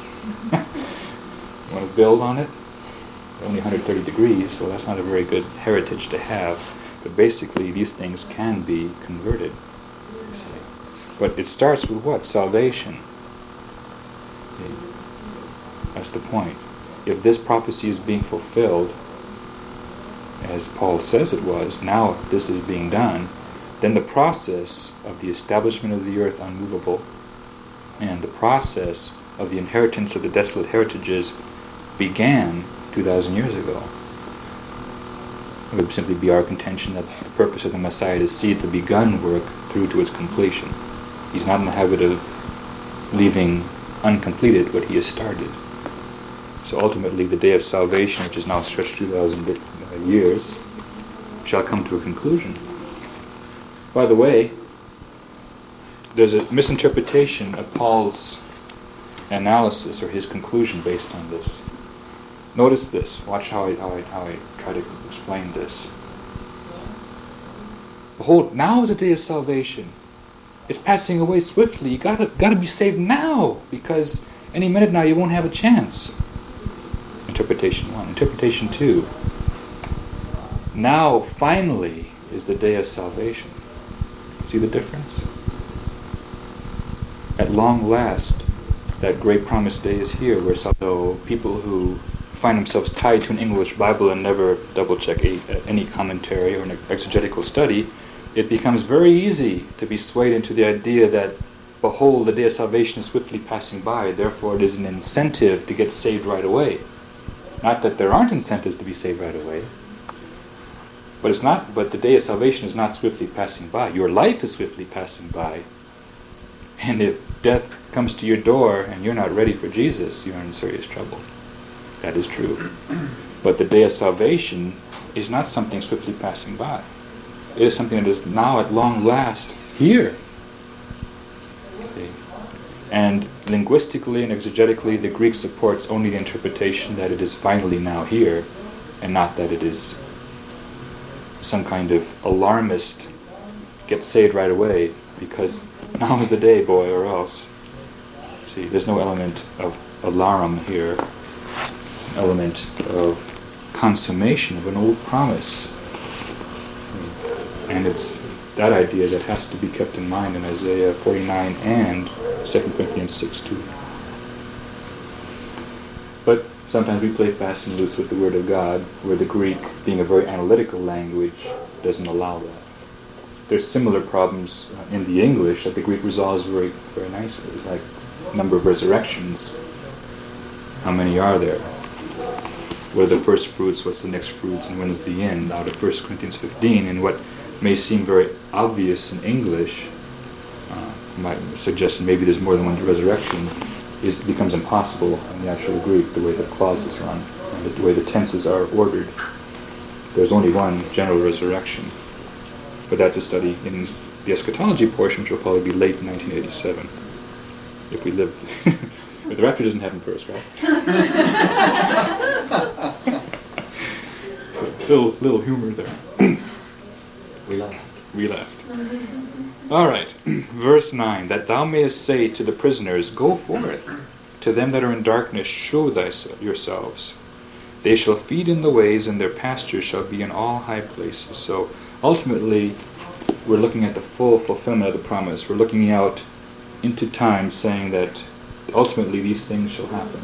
You want to build on it? Only one hundred thirty degrees, so that's not a very good heritage to have. But basically, these things can be converted. You see. But it starts with what? Salvation. See? That's the point. If this prophecy is being fulfilled, as Paul says it was, now this is being done, then the process of the establishment of the earth unmovable and the process of the inheritance of the desolate heritages began two thousand years ago. It would simply be our contention that it's the purpose of the Messiah to see the begun work through to its completion. He's not in the habit of leaving uncompleted what he has started. So ultimately the day of salvation, which is now stretched two thousand years, shall come to a conclusion. By the way, there's a misinterpretation of Paul's analysis or his conclusion based on this. Notice this. Watch how I, how I, how I try to explain this. Behold, now is the day of salvation. It's passing away swiftly. You gotta gotta be saved now, because any minute now you won't have a chance. Interpretation one. Interpretation two. Now, finally, is the day of salvation. See the difference? At long last, that great promised day is here, where so people who find themselves tied to an English Bible and never double-check a, any commentary or an exegetical study, it becomes very easy to be swayed into the idea that, behold, the day of salvation is swiftly passing by, therefore it is an incentive to get saved right away. Not that there aren't incentives to be saved right away, but it's not. But the day of salvation is not swiftly passing by. Your life is swiftly passing by, and if death comes to your door and you're not ready for Jesus, you're in serious trouble. That is true. But the day of salvation is not something swiftly passing by. It is something that is now at long last here. See? And linguistically and exegetically, the Greek supports only the interpretation that it is finally now here, and not that it is some kind of alarmist, get saved right away, because now is the day, boy, or else. See, there's no element of alarum here, an element of consummation of an old promise. And it's that idea that has to be kept in mind in Isaiah forty-nine and Second Corinthians six two. But sometimes we play fast and loose with the Word of God, where the Greek, being a very analytical language, doesn't allow that. There's similar problems in the English that the Greek resolves very, very nicely, like number of resurrections. How many are there? What are the first fruits? What's the next fruits? And when is the end? Out of First Corinthians fifteen, and what may seem very obvious in English, uh, might suggest maybe there's more than one resurrection, is becomes impossible in the actual Greek, the way the clauses run, and the way the tenses are ordered. There's only one general resurrection. But that's a study in the eschatology portion, which will probably be late in nineteen eighty-seven, if we live. But the rapture doesn't happen first, right? little, little humor there. We laughed. We laughed. All right, verse nine. That thou mayest say to the prisoners, go forth. To them that are in darkness, show thyself yourselves. They shall feed in the ways, and their pastures shall be in all high places. So ultimately, we're looking at the full fulfillment of the promise. We're looking out into time, saying that ultimately these things shall happen.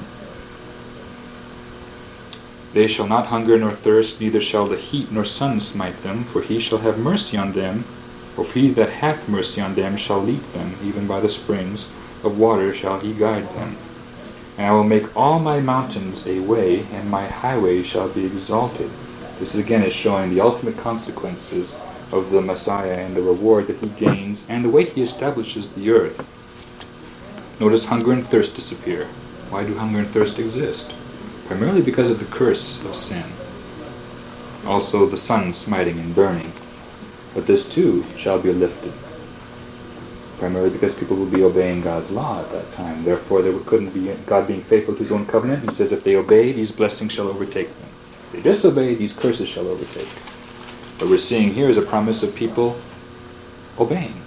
They shall not hunger nor thirst, neither shall the heat nor sun smite them, for he shall have mercy on them, for he that hath mercy on them shall lead them, even by the springs of water shall he guide them. And I will make all my mountains a way, and my highways shall be exalted. This again is showing the ultimate consequences of the Messiah and the reward that he gains, and the way he establishes the earth. Notice hunger and thirst disappear. Why do hunger and thirst exist? Primarily because of the curse of sin. Also the sun smiting and burning. But this too shall be lifted. Primarily because people will be obeying God's law at that time. Therefore there couldn't be God being faithful to his own covenant. He says if they obey, these blessings shall overtake them. If they disobey, these curses shall overtake. What we're seeing here is a promise of people obeying.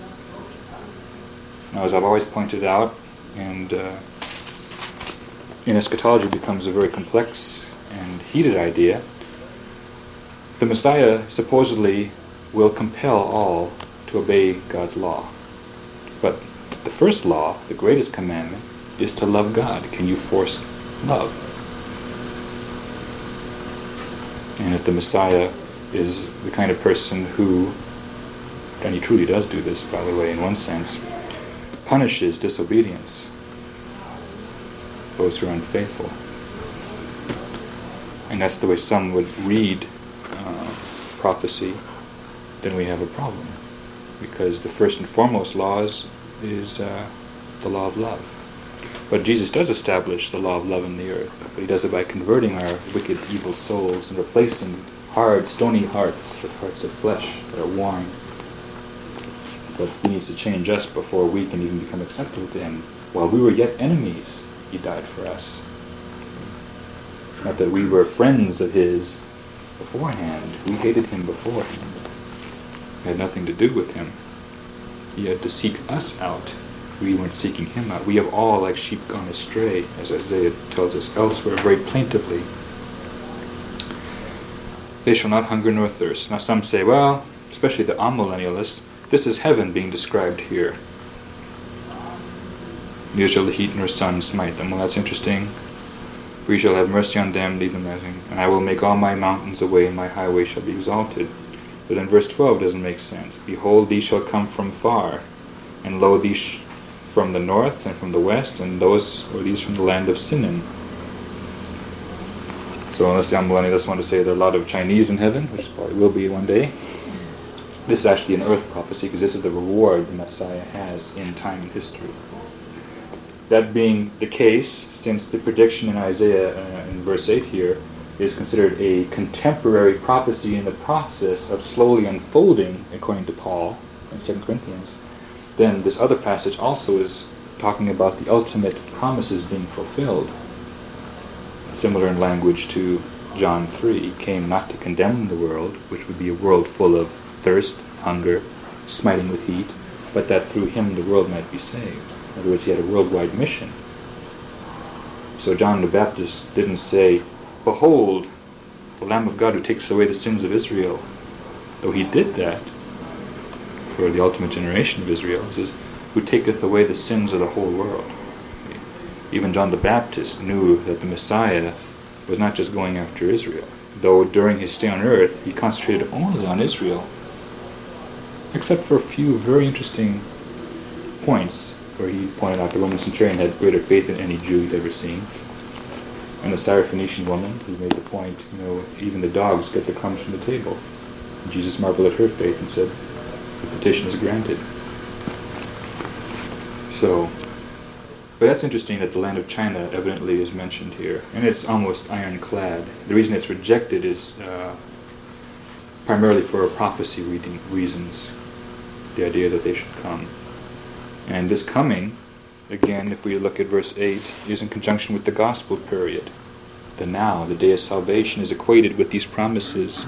Now, as I've always pointed out, and uh, in eschatology becomes a very complex and heated idea, the Messiah supposedly will compel all to obey God's law. But the first law, the greatest commandment, is to love God. Can you force love? And if the Messiah is the kind of person who, and he truly does do this, by the way, in one sense, punishes disobedience, those who are unfaithful. And that's the way some would read uh, prophecy, then we have a problem. Because the first and foremost law is, is uh, the law of love. But Jesus does establish the law of love in the earth. But he does it by converting our wicked, evil souls and replacing hard, stony hearts with hearts of flesh that are worn. But he needs to change us before we can even become acceptable to him. While we were yet enemies, he died for us. Not that we were friends of his beforehand. We hated him beforehand. It had nothing to do with him. He had to seek us out. We weren't seeking him out. We have all, like sheep, gone astray, as Isaiah tells us elsewhere very plaintively. They shall not hunger nor thirst. Now some say, well, especially the amillennialists, this is heaven being described here. Neither shall the heat nor sun smite them. Well, that's interesting. For he shall have mercy on them, leave them nothing. And I will make all my mountains a way, and my highway shall be exalted. But then verse twelve doesn't make sense. Behold, these shall come from far, and lo, these sh- from the north and from the west, and those or these from the land of Sinim. So unless the amillennialists want to say there are a lot of Chinese in heaven, which probably will be one day, this is actually an earth prophecy, because this is the reward the Messiah has in time and history. That being the case, since the prediction in Isaiah uh, in verse eight here is considered a contemporary prophecy in the process of slowly unfolding, according to Paul in Second Corinthians, then this other passage also is talking about the ultimate promises being fulfilled. Similar in language to John three, he came not to condemn the world, which would be a world full of thirst, hunger, smiting with heat, but that through him the world might be saved. In other words, he had a worldwide mission. So John the Baptist didn't say, behold, the Lamb of God who takes away the sins of Israel. Though he did that for the ultimate generation of Israel. He says, who taketh away the sins of the whole world. Even John the Baptist knew that the Messiah was not just going after Israel. Though during his stay on earth, he concentrated only on Israel. Except for a few very interesting points where he pointed out the Roman centurion had greater faith than any Jew he'd ever seen. And the Syrophoenician woman, he made the point, you know, even the dogs get the crumbs from the table. And Jesus marveled at her faith and said, the petition is granted. So, but that's interesting that the land of China evidently is mentioned here. And it's almost ironclad. The reason it's rejected is uh, primarily for prophecy reading reasons. The idea that they should come. And this coming, again, if we look at verse eight, is in conjunction with the gospel period. The now, the day of salvation, is equated with these promises.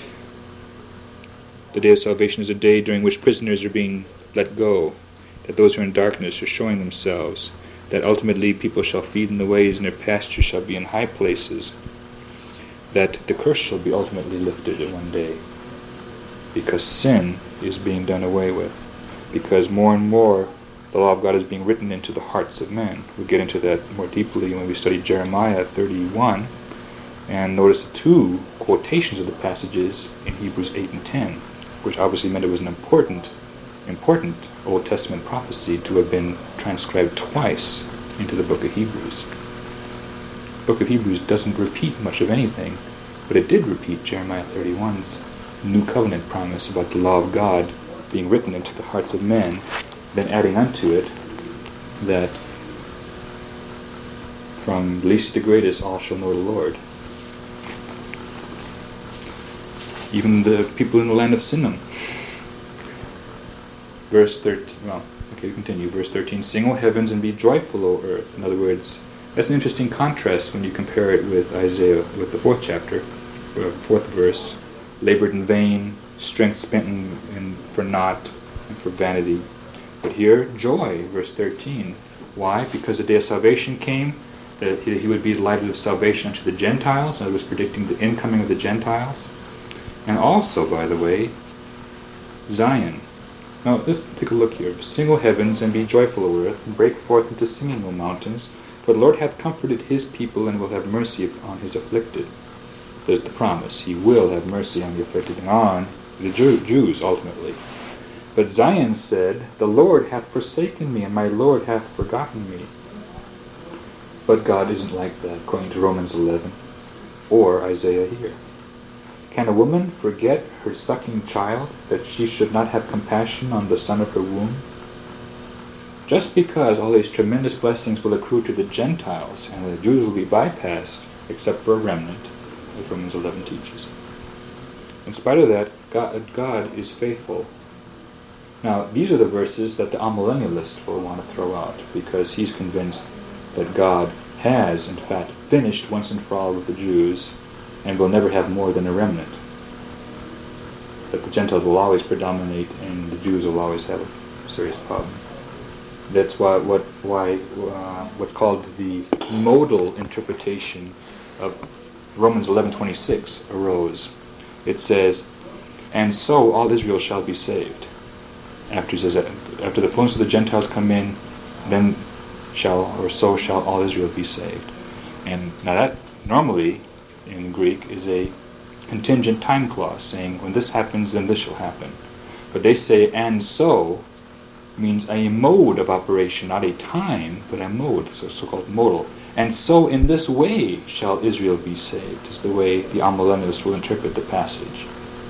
The day of salvation is a day during which prisoners are being let go, that those who are in darkness are showing themselves, that ultimately people shall feed in the ways and their pastures shall be in high places, that the curse shall be ultimately lifted in one day, because sin is being done away with, because more and more the law of God is being written into the hearts of men. We'll get into that more deeply when we study Jeremiah thirty-one, and notice the two quotations of the passages in Hebrews eight and ten, which obviously meant it was an important, important Old Testament prophecy to have been transcribed twice into the book of Hebrews. The book of Hebrews doesn't repeat much of anything, but it did repeat Jeremiah thirty-one's new covenant promise about the law of God being written into the hearts of men, then adding unto it that from least to greatest all shall know the Lord. even the people in the land of Sinim. Verse thirteen, well, okay, continue. Verse thirteen, sing, O heavens, and be joyful, O earth. In other words, that's an interesting contrast when you compare it with Isaiah, with the fourth chapter, or fourth verse. Labored in vain, strength spent in, in for naught, and for vanity. But here, joy, verse thirteen. Why? Because the day of salvation came, that he, he would be the light of salvation unto the Gentiles, and it was predicting the incoming of the Gentiles. And also, by the way, Zion. Now, let's take a look here. Sing, O heavens, and be joyful, O earth, and break forth into singing, O mountains. For the Lord hath comforted his people, and will have mercy on his afflicted. There's the promise. He will have mercy on the afflicted, and on the Jew- Jews, ultimately. But Zion said, the Lord hath forsaken me, and my Lord hath forgotten me. But God isn't like that, according to Romans eleven, or Isaiah here. Can a woman forget her sucking child, that she should not have compassion on the son of her womb? Just because all these tremendous blessings will accrue to the Gentiles, and the Jews will be bypassed, except for a remnant, as Romans eleven teaches. In spite of that, God, God is faithful. Now, these are the verses that the amillennialist will want to throw out, because he's convinced that God has, in fact, finished once and for all with the Jews, and will never have more than a remnant. That the Gentiles will always predominate, and the Jews will always have a serious problem. That's why what why uh, what's called the modal interpretation of Romans eleven twenty-six arose. It says, "And so all Israel shall be saved." After he says that, after the fullness of the Gentiles come in, then shall, or so shall all Israel be saved. And now that normally in Greek is a contingent time clause, saying when this happens, then this shall happen. But they say "and so" means a mode of operation, not a time, but a mode, so so-called modal. And so in this way shall Israel be saved, is the way the amillennialists will interpret the passage.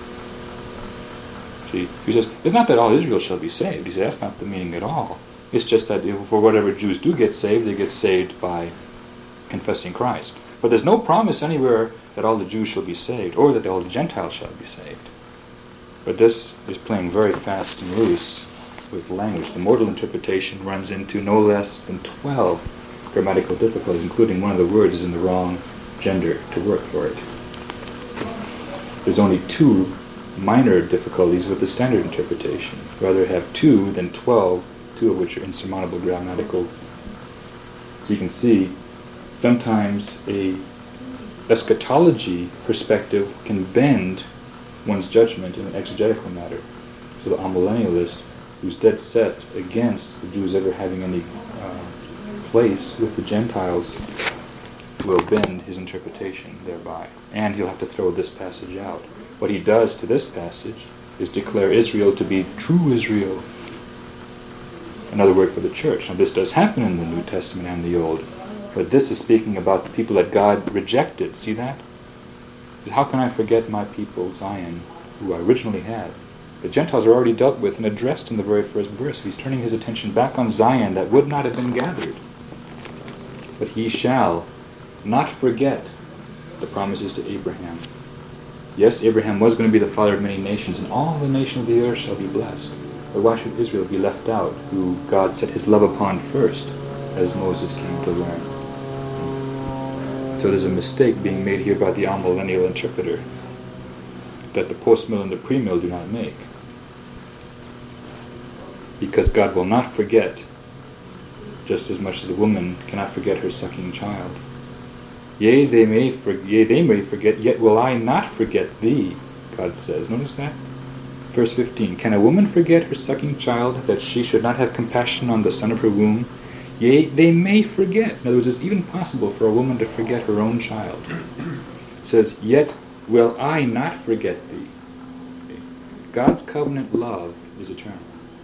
See, he says, it's not that all Israel shall be saved. He says, that's not the meaning at all. It's just that if, for whatever Jews do get saved, they get saved by confessing Christ. But there's no promise anywhere that all the Jews shall be saved, or that all the Gentiles shall be saved. But this is playing very fast and loose with language. The modal interpretation runs into no less than twelve grammatical difficulties, including one of the words is in the wrong gender to work for it. There's only two minor difficulties with the standard interpretation. Rather have two than twelve, two of which are insurmountable grammatical. So you can see, sometimes a eschatology perspective can bend one's judgment in an exegetical matter. So the amillennialist, who's dead set against the Jews ever having any uh, place with the Gentiles, will bend his interpretation thereby. And he'll have to throw this passage out. What he does to this passage is declare Israel to be true Israel. Another word for the church. Now this does happen in the New Testament and the Old, but this is speaking about the people that God rejected. See that? How can I forget my people, Zion, who I originally had? The Gentiles are already dealt with and addressed in the very first verse. He's turning his attention back on Zion that would not have been gathered. But he shall not forget the promises to Abraham. Yes, Abraham was going to be the father of many nations, and all the nations of the earth shall be blessed. But why should Israel be left out, who God set his love upon first, as Moses came to learn? So there's a mistake being made here by the amillennial interpreter that the post-mill and the pre-mill do not make. Because God will not forget, just as much as the woman cannot forget her sucking child. Yea, they may for, yea, they may forget, yet will I not forget thee, God says. Notice that? Verse fifteen, can a woman forget her sucking child, that she should not have compassion on the son of her womb? Yea, they may forget. In other words, it's even possible for a woman to forget her own child. It says, yet will I not forget thee. Okay. God's covenant love is eternal.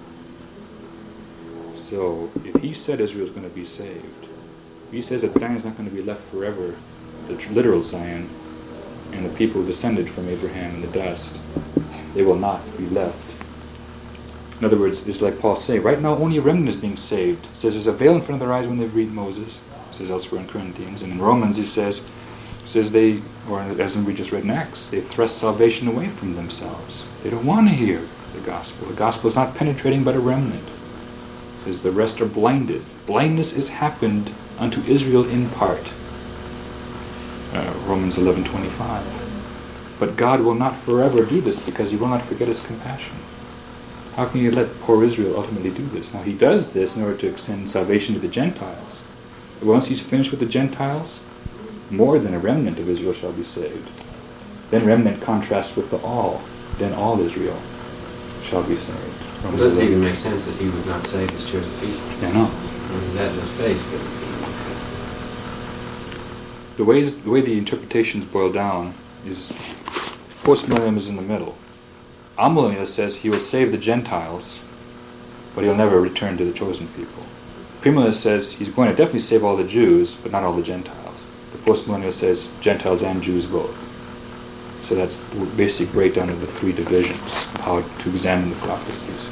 So, if he said Israel is going to be saved, he says that Zion is not going to be left forever, the literal Zion, and the people who descended from Abraham in the dust, they will not be left. In other words, it's like Paul say, right now only a remnant is being saved. He says there's a veil in front of their eyes when they read Moses. He says elsewhere in Corinthians. And in Romans he says, It says they, or as we just read in Acts, they thrust salvation away from themselves. They don't want to hear the gospel. The gospel is not penetrating but a remnant. It says the rest are blinded. Blindness is happened unto Israel in part. Uh, Romans eleven twenty-five. But God will not forever do this because he will not forget his compassion. How can you let poor Israel ultimately do this? Now he does this in order to extend salvation to the Gentiles. But once he's finished with the Gentiles, more than a remnant of Israel shall be saved. Then remnant contrasts with the all. Then all Israel shall be saved. It doesn't even make sense that he would not save his chosen people. I know. I mean, that in his face doesn't make sense. The, ways, the way the interpretations boil down is postmillennium is in the middle. Amillennialist says he will save the Gentiles, but he'll never return to the chosen people. Premillennialist says he's going to definitely save all the Jews, but not all the Gentiles. The postmillennialist says Gentiles and Jews both. So that's the basic breakdown of the three divisions, of how to examine the prophecies.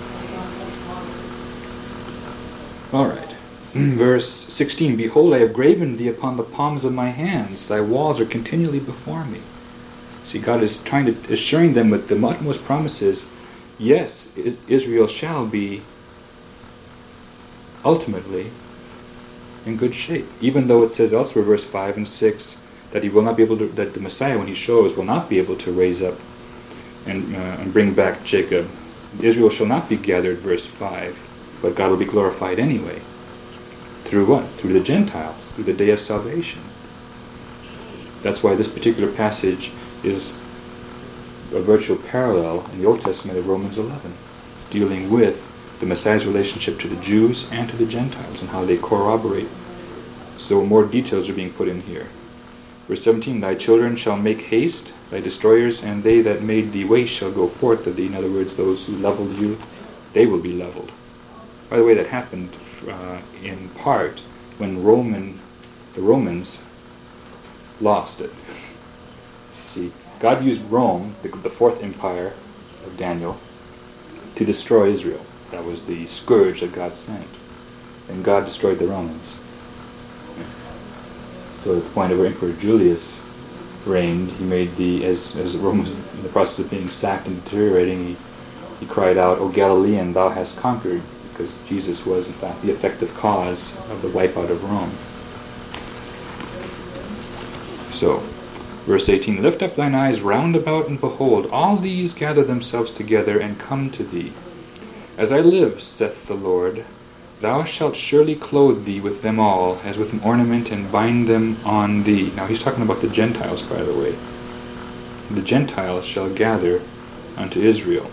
All right. Verse sixteen, Behold, I have graven thee upon the palms of my hands. Thy walls are continually before me. See, God is trying to, assuring them with the utmost promises, yes, Israel shall be ultimately in good shape. Even though it says elsewhere, verse five and six, that he will not be able to, that the Messiah, when he shows, will not be able to raise up and, uh, and bring back Jacob. Israel shall not be gathered, verse five, but God will be glorified anyway. Through what? Through the Gentiles, through the day of salvation. That's why this particular passage is a virtual parallel in the Old Testament of Romans eleven, dealing with the Messiah's relationship to the Jews and to the Gentiles and how they corroborate. So more details are being put in here. Verse seventeen, Thy children shall make haste, thy destroyers, and they that made thee waste shall go forth of thee. In other words, those who leveled you, they will be leveled. By the way, that happened uh, in part when Roman, the Romans lost it. See, God used Rome, the, the fourth empire of Daniel, to destroy Israel. That was the scourge that God sent. And God destroyed the Romans. So at the point of where Emperor Julius reigned, he made the, as, as Rome was in the process of being sacked and deteriorating, he, he cried out, O Galilean, thou hast conquered, because Jesus was in fact the effective cause of the wipeout of Rome. So, verse eighteen, Lift up thine eyes round about and behold, all these gather themselves together and come to thee. As I live, saith the Lord, thou shalt surely clothe thee with them all, as with an ornament, and bind them on thee. Now he's talking about the Gentiles, by the way. The Gentiles shall gather unto Israel.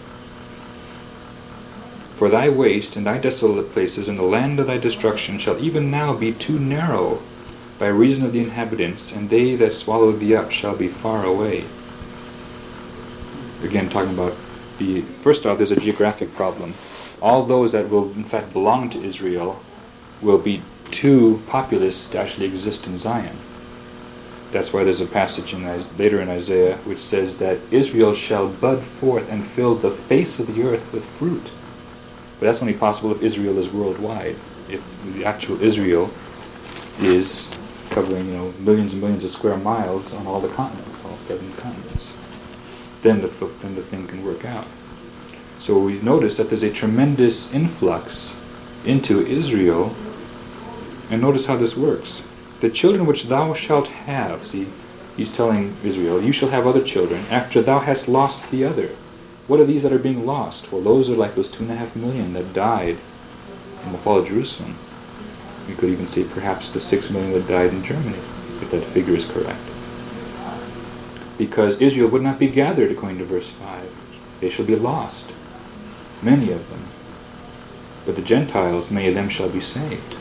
For thy waste and thy desolate places in the land of thy destruction shall even now be too narrow by reason of the inhabitants, and they that swallow thee up shall be far away. Again, talking about the, first off, there's a geographic problem. All those that will in fact belong to Israel will be too populous to actually exist in Zion. That's why there's a passage in, later in Isaiah which says that Israel shall bud forth and fill the face of the earth with fruit. But that's only possible if Israel is worldwide. If the actual Israel is covering, you know, millions and millions of square miles on all the continents, all seven continents, then the then the thing can work out. So we notice that there's a tremendous influx into Israel, and notice how this works. The children which thou shalt have, see, he's telling Israel, you shall have other children, after thou hast lost the other. What are these that are being lost? Well, those are like those two and a half million that died in the fall of Jerusalem. We could even say perhaps the six million that died in Germany, if that figure is correct. Because Israel would not be gathered, according to verse five. They shall be lost, many of them. But the Gentiles, many of them shall be saved.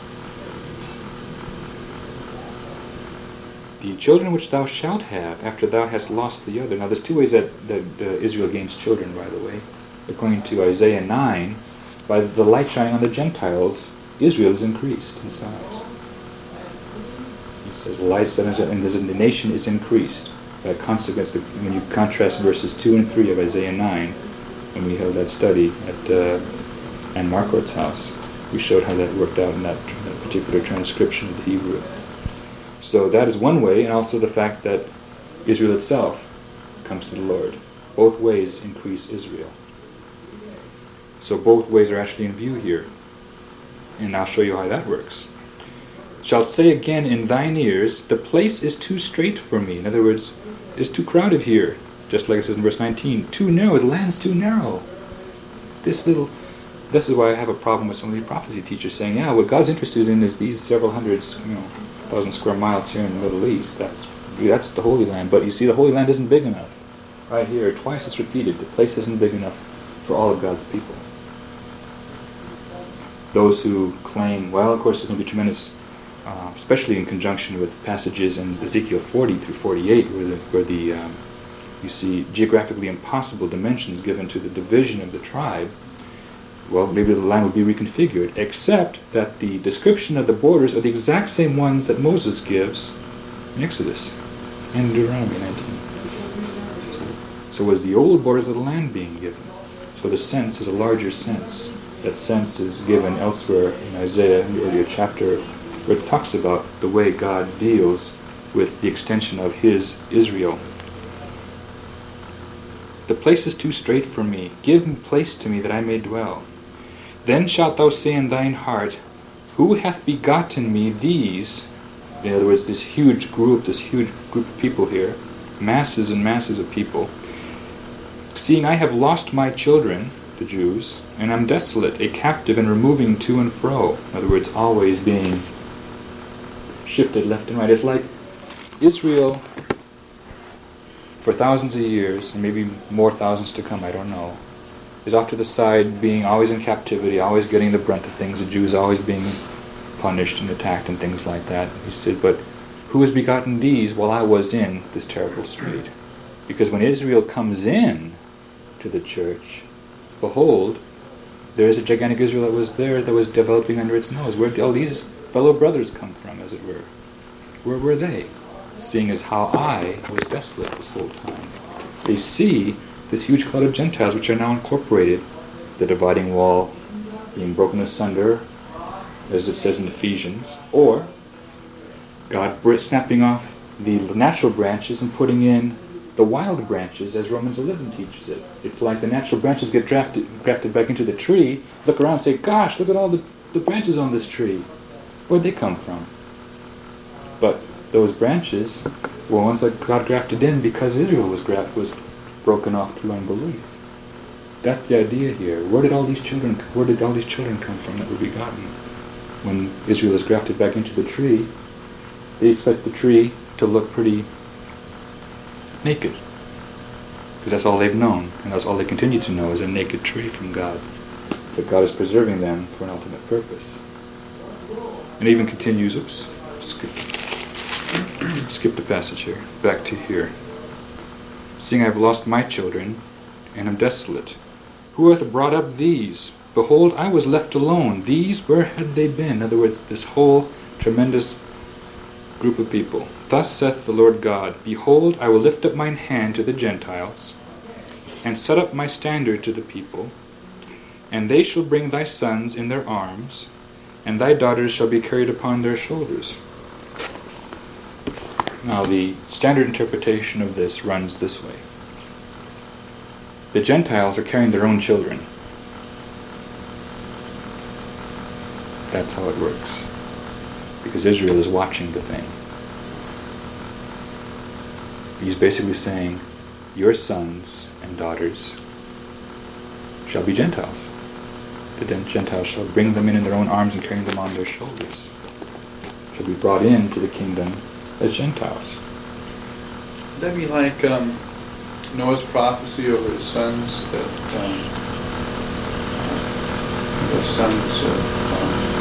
The children which thou shalt have, after thou hast lost the other. Now there's two ways that, that uh, Israel gains children, by the way. According to Isaiah nine, by the light shining on the Gentiles, Israel is increased in size. He says the light and the nation is increased. By consequence, when you contrast verses two and three of Isaiah nine, when we held that study at uh, Ann Marquardt's house, we showed how that worked out in that, that particular transcription of the Hebrew. So that is one way, and also the fact that Israel itself comes to the Lord. Both ways increase Israel. So both ways are actually in view here. And I'll show you how that works. Shall say again in thine ears, the place is too strait for me. In other words, it's too crowded here. Just like it says in verse nineteen, too narrow, the land's too narrow. This little, this is why I have a problem with some of the prophecy teachers saying, yeah, what God's interested in is these several hundreds, you know, thousand square miles here in the Middle East. That's that's the Holy Land. But you see, the Holy Land isn't big enough. Right here, twice it's repeated, the place isn't big enough for all of God's people. Those who claim, well, of course, there's going to be tremendous, uh, especially in conjunction with passages in Ezekiel forty through forty-eight, where the, where the um, you see geographically impossible dimensions given to the division of the tribe. Well, maybe the land would be reconfigured, except that the description of the borders are the exact same ones that Moses gives in Exodus and Deuteronomy nineteen. So was the old borders of the land being given? So the sense is a larger sense. That sense is given elsewhere in Isaiah, in the earlier chapter, where it talks about the way God deals with the extension of his Israel. The place is too strait for me. Give place to me that I may dwell. Then shalt thou say in thine heart, who hath begotten me these? In other words, this huge group, this huge group of people here, masses and masses of people, seeing I have lost my children, the Jews, and am desolate, a captive and removing to and fro. In other words, always being shifted left and right. It's like Israel, for thousands of years, and maybe more thousands to come, I don't know, is off to the side, being always in captivity, always getting the brunt of things, the Jews always being punished and attacked and things like that. He said, but who has begotten these while I was in this terrible strait? Because when Israel comes in to the church, behold, there is a gigantic Israel that was there, that was developing under its nose. Where did all these fellow brothers come from, as it were? Where were they? Seeing as how I was desolate this whole time. They see this huge cloud of Gentiles which are now incorporated, the dividing wall being broken asunder, as it says in Ephesians, or God snapping off the natural branches and putting in the wild branches, as Romans eleven teaches it. It's like the natural branches get drafted, grafted back into the tree, look around and say, gosh, look at all the, the branches on this tree. Where'd they come from? But those branches were ones that God grafted in because Israel was graft was broken off through unbelief. That's the idea here. Where did all these children where did all these children come from that were begotten? When Israel is grafted back into the tree, they expect the tree to look pretty naked. Because that's all they've known, and that's all they continue to know is a naked tree from God. But God is preserving them for an ultimate purpose. And it even continues, oops, skip, skip the passage here, back to here. Seeing I have lost my children, and am desolate. Who hath brought up these? Behold, I was left alone. These, where had they been? In other words, this whole tremendous group of people. Thus saith the Lord God, behold, I will lift up mine hand to the Gentiles, and set up my standard to the people, and they shall bring thy sons in their arms, and thy daughters shall be carried upon their shoulders. Now, the standard interpretation of this runs this way. The Gentiles are carrying their own children. That's how it works. Because Israel is watching the thing. He's basically saying, your sons and daughters shall be Gentiles. The Gentiles shall bring them in in their own arms and carry them on their shoulders. Shall be brought into the kingdom as Gentiles. Would that be like um, Noah's prophecy over his sons, that um, the sons of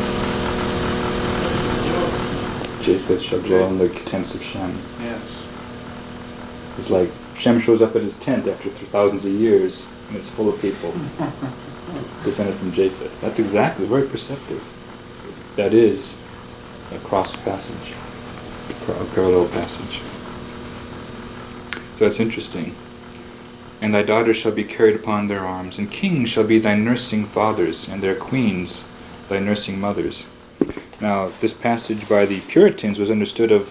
um, Japheth shall dwell in the tents of Shem. Yes. It's like Shem shows up at his tent after thousands of years, and it's full of people descended from Japheth. That's exactly, very perceptive. That is a cross passage, a parallel passage. So that's interesting. And thy daughters shall be carried upon their arms, and kings shall be thy nursing fathers, and their queens thy nursing mothers. Now, this passage by the Puritans was understood of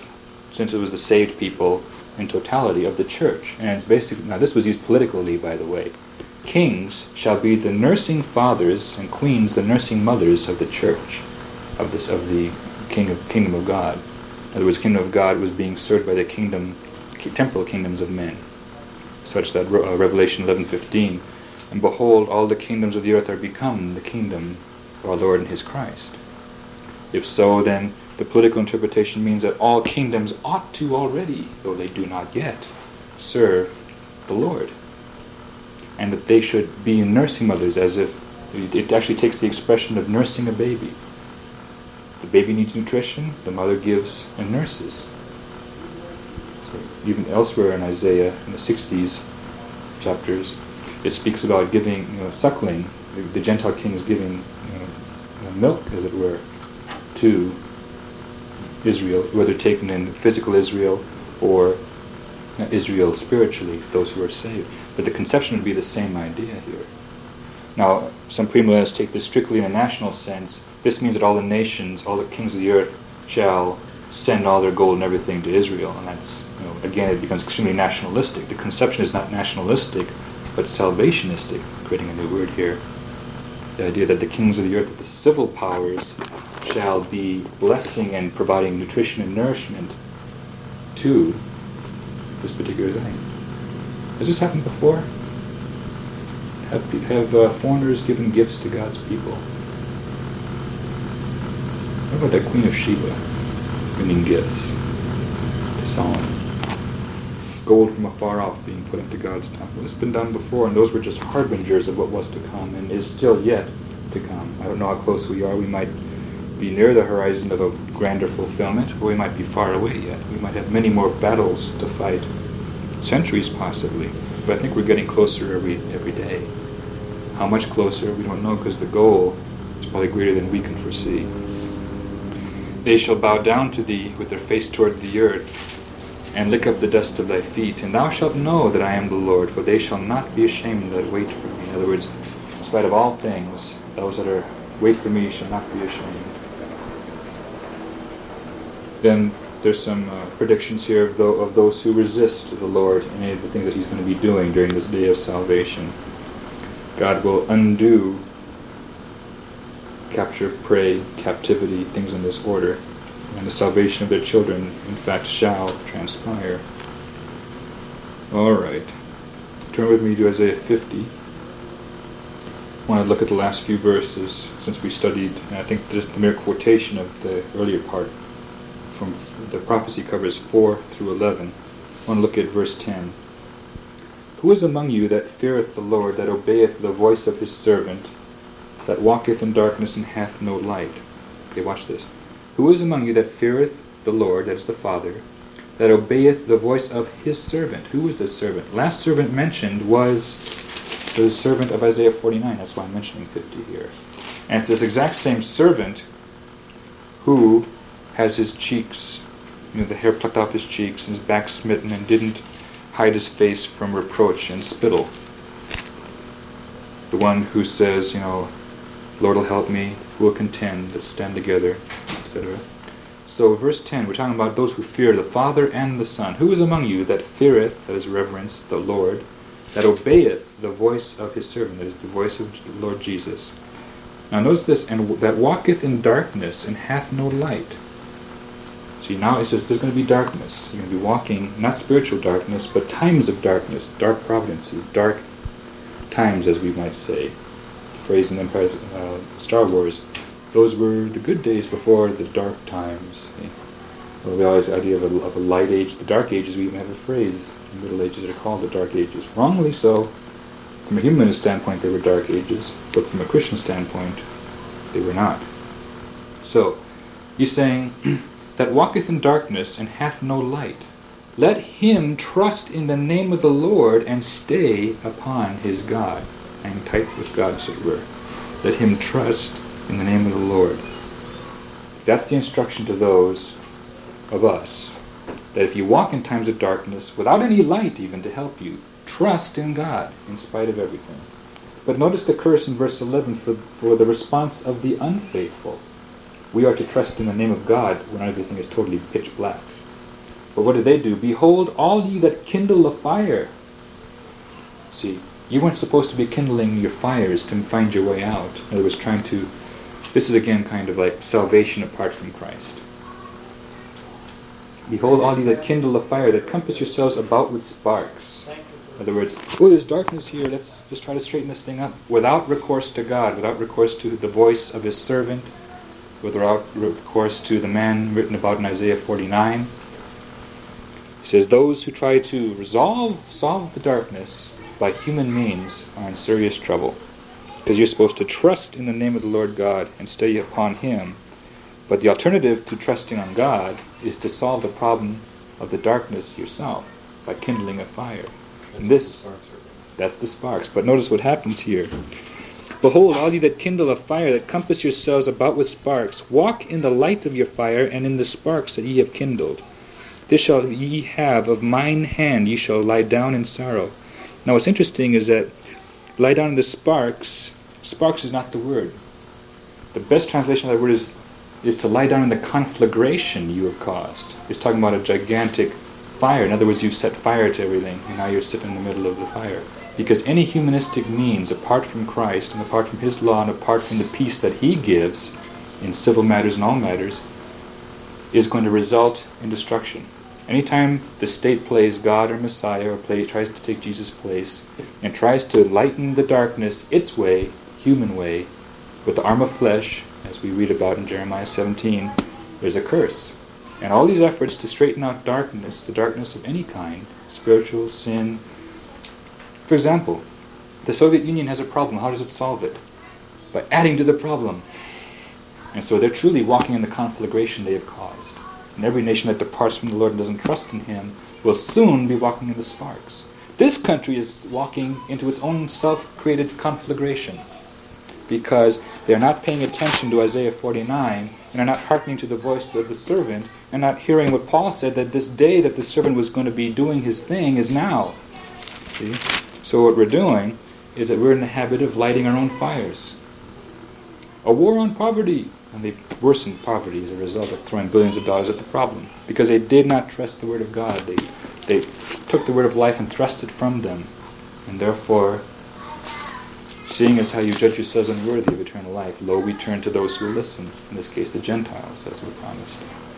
since it was the saved people in totality of the church. And it's basically, now this was used politically, by the way. Kings shall be the nursing fathers, and queens the nursing mothers of the church, of this of the king of, kingdom of God. In other words, kingdom of God was being served by the kingdom, temporal kingdoms of men, such that uh, Revelation eleven fifteen, and behold, all the kingdoms of the earth are become the kingdom of our Lord and His Christ. If so, then the political interpretation means that all kingdoms ought to already, though they do not yet, serve the Lord, and that they should be nursing mothers, as if it actually takes the expression of nursing a baby. The baby needs nutrition, the mother gives and nurses. So even elsewhere in Isaiah, in the sixties chapters, it speaks about giving, you know, suckling, the, the Gentile kings giving, you know, you know, milk, as it were, to Israel, whether taken in physical Israel or uh, Israel spiritually, those who are saved. But the conception would be the same idea here. Now, some premillennialists take this strictly in a national sense. This means that all the nations, all the kings of the earth, shall send all their gold and everything to Israel. And that's, you know, again, it becomes extremely nationalistic. The conception is not nationalistic, but salvationistic, creating a new word here. The idea that the kings of the earth, the civil powers, shall be blessing and providing nutrition and nourishment to this particular thing. Has this happened before? Have, have uh, foreigners given gifts to God's people? What about that Queen of Sheba bringing gifts to Solomon? Gold from afar off being put into God's temple. It's been done before, and those were just harbingers of what was to come and is still yet to come. I don't know how close we are. We might be near the horizon of a grander fulfillment, or we might be far away yet. We might have many more battles to fight, centuries possibly, but I think we're getting closer every every day. How much closer, we don't know, because the goal is probably greater than we can foresee. They shall bow down to thee with their face toward the earth, and lick up the dust of thy feet, and thou shalt know that I am the Lord, for they shall not be ashamed that wait for me. In other words, in spite of all things, those that are wait for me shall not be ashamed. Then there's some uh, predictions here of, tho- of those who resist the Lord and any of the things that He's going to be doing during this day of salvation. God will undo capture of prey, captivity, things in this order, and the salvation of their children, in fact, shall transpire. All right. Turn with me to Isaiah fifty. I want to look at the last few verses, since we studied, and I think just the mere quotation of the earlier part from the prophecy covers four through eleven. I want to look at verse ten. Who is among you that feareth the Lord, that obeyeth the voice of his servant, that walketh in darkness and hath no light? Okay, watch this. Who is among you that feareth the Lord, that is the Father, that obeyeth the voice of his servant? Who was this servant? Last servant mentioned was the servant of Isaiah forty-nine. That's why I'm mentioning fifty here. And it's this exact same servant who has his cheeks, you know, the hair plucked off his cheeks, and his back smitten, and didn't hide his face from reproach and spittle. The one who says, you know, Lord will help me, who will contend, let's stand together, et cetera. So verse ten, we're talking about those who fear the Father and the Son. Who is among you that feareth, that is reverence, the Lord, that obeyeth the voice of his servant, that is the voice of the Lord Jesus? Now notice this, and that walketh in darkness and hath no light. See, now it says there's going to be darkness. You're going to be walking, not spiritual darkness, but times of darkness, dark providences, dark times, as we might say. Phrase in Empire, uh, Star Wars. Those were the good days before the dark times. See? Well, we always the idea of a, of a light age, the dark ages. We even have a phrase in the Middle Ages that are called the dark ages. Wrongly so. From a humanist standpoint, they were dark ages, but from a Christian standpoint, they were not. So, he's saying, that walketh in darkness and hath no light, let him trust in the name of the Lord and stay upon his God. Hang tight with God, as it were. Let him trust in the name of the Lord. That's the instruction to those of us, that if you walk in times of darkness, without any light even to help you, trust in God in spite of everything. But notice the curse in verse eleven for, for the response of the unfaithful. We are to trust in the name of God when everything is totally pitch black. But what did they do? Behold, all ye that kindle a fire. See, you weren't supposed to be kindling your fires to find your way out. In other words, trying to... This is again kind of like salvation apart from Christ. Behold, all ye that kindle a fire, that compass yourselves about with sparks. In other words, oh, there's darkness here, let's just try to straighten this thing up. Without recourse to God, without recourse to the voice of his servant, without recourse to the man written about in Isaiah forty-nine. He says, those who try to resolve, solve the darkness by human means are in serious trouble. Because you're supposed to trust in the name of the Lord God and stay upon him. But the alternative to trusting on God is to solve the problem of the darkness yourself by kindling a fire. And this, that's the sparks. But notice what happens here. Behold, all ye that kindle a fire, that compass yourselves about with sparks, walk in the light of your fire, and in the sparks that ye have kindled. This shall ye have of mine hand, ye shall lie down in sorrow. Now what's interesting is that lie down in the sparks, sparks is not the word. The best translation of that word is, is to lie down in the conflagration you have caused. It's talking about a gigantic fire. In other words, you've set fire to everything, and now you're sitting in the middle of the fire. Because any humanistic means, apart from Christ, and apart from his law, and apart from the peace that he gives, in civil matters and all matters, is going to result in destruction. Anytime the state plays God or Messiah, or play, tries to take Jesus' place, and tries to lighten the darkness its way, human way, with the arm of flesh, as we read about in Jeremiah seventeen, there's a curse. And all these efforts to straighten out darkness, the darkness of any kind, spiritual, sin. For example, the Soviet Union has a problem. How does it solve it? By adding to the problem. And so they're truly walking in the conflagration they have caused. And every nation that departs from the Lord and doesn't trust in him will soon be walking in the sparks. This country is walking into its own self-created conflagration because they're not paying attention to Isaiah forty-nine and are not hearkening to the voice of the servant and not hearing what Paul said, that this day that the servant was going to be doing his thing is now. See? So what we're doing is that we're in the habit of lighting our own fires. A war on poverty. And they worsened poverty as a result of throwing billions of dollars at the problem. Because they did not trust the word of God. They they took the word of life and thrust it from them. And therefore, seeing as how you judge yourselves unworthy of eternal life, lo, we turn to those who will listen. In this case, the Gentiles, as we promised.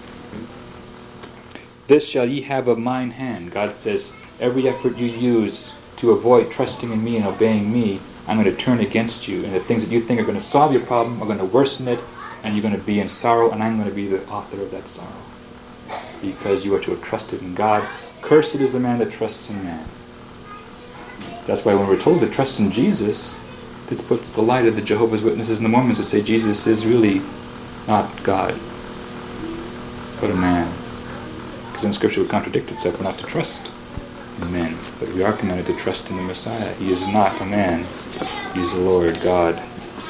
This shall ye have of mine hand. God says, every effort you use to avoid trusting in me and obeying me, I'm going to turn against you. And the things that you think are going to solve your problem are going to worsen it. And you're going to be in sorrow, and I'm going to be the author of that sorrow. Because you are to have trusted in God. Cursed is the man that trusts in man. That's why when we're told to trust in Jesus, this puts the light of the Jehovah's Witnesses and the Mormons to say Jesus is really not God, but a man. Because then Scripture would contradict itself. We're not to trust in men, but we are commanded to trust in the Messiah. He is not a man. He is the Lord God.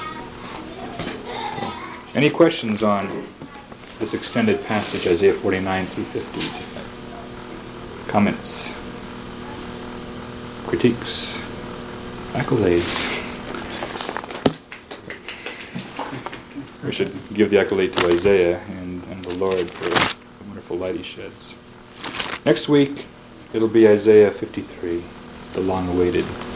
Any questions on this extended passage, Isaiah forty-nine through fifty? Comments? Critiques? Accolades? We should give the accolade to Isaiah and, and the Lord for the wonderful light he sheds. Next week, it'll be Isaiah fifty-three, the long-awaited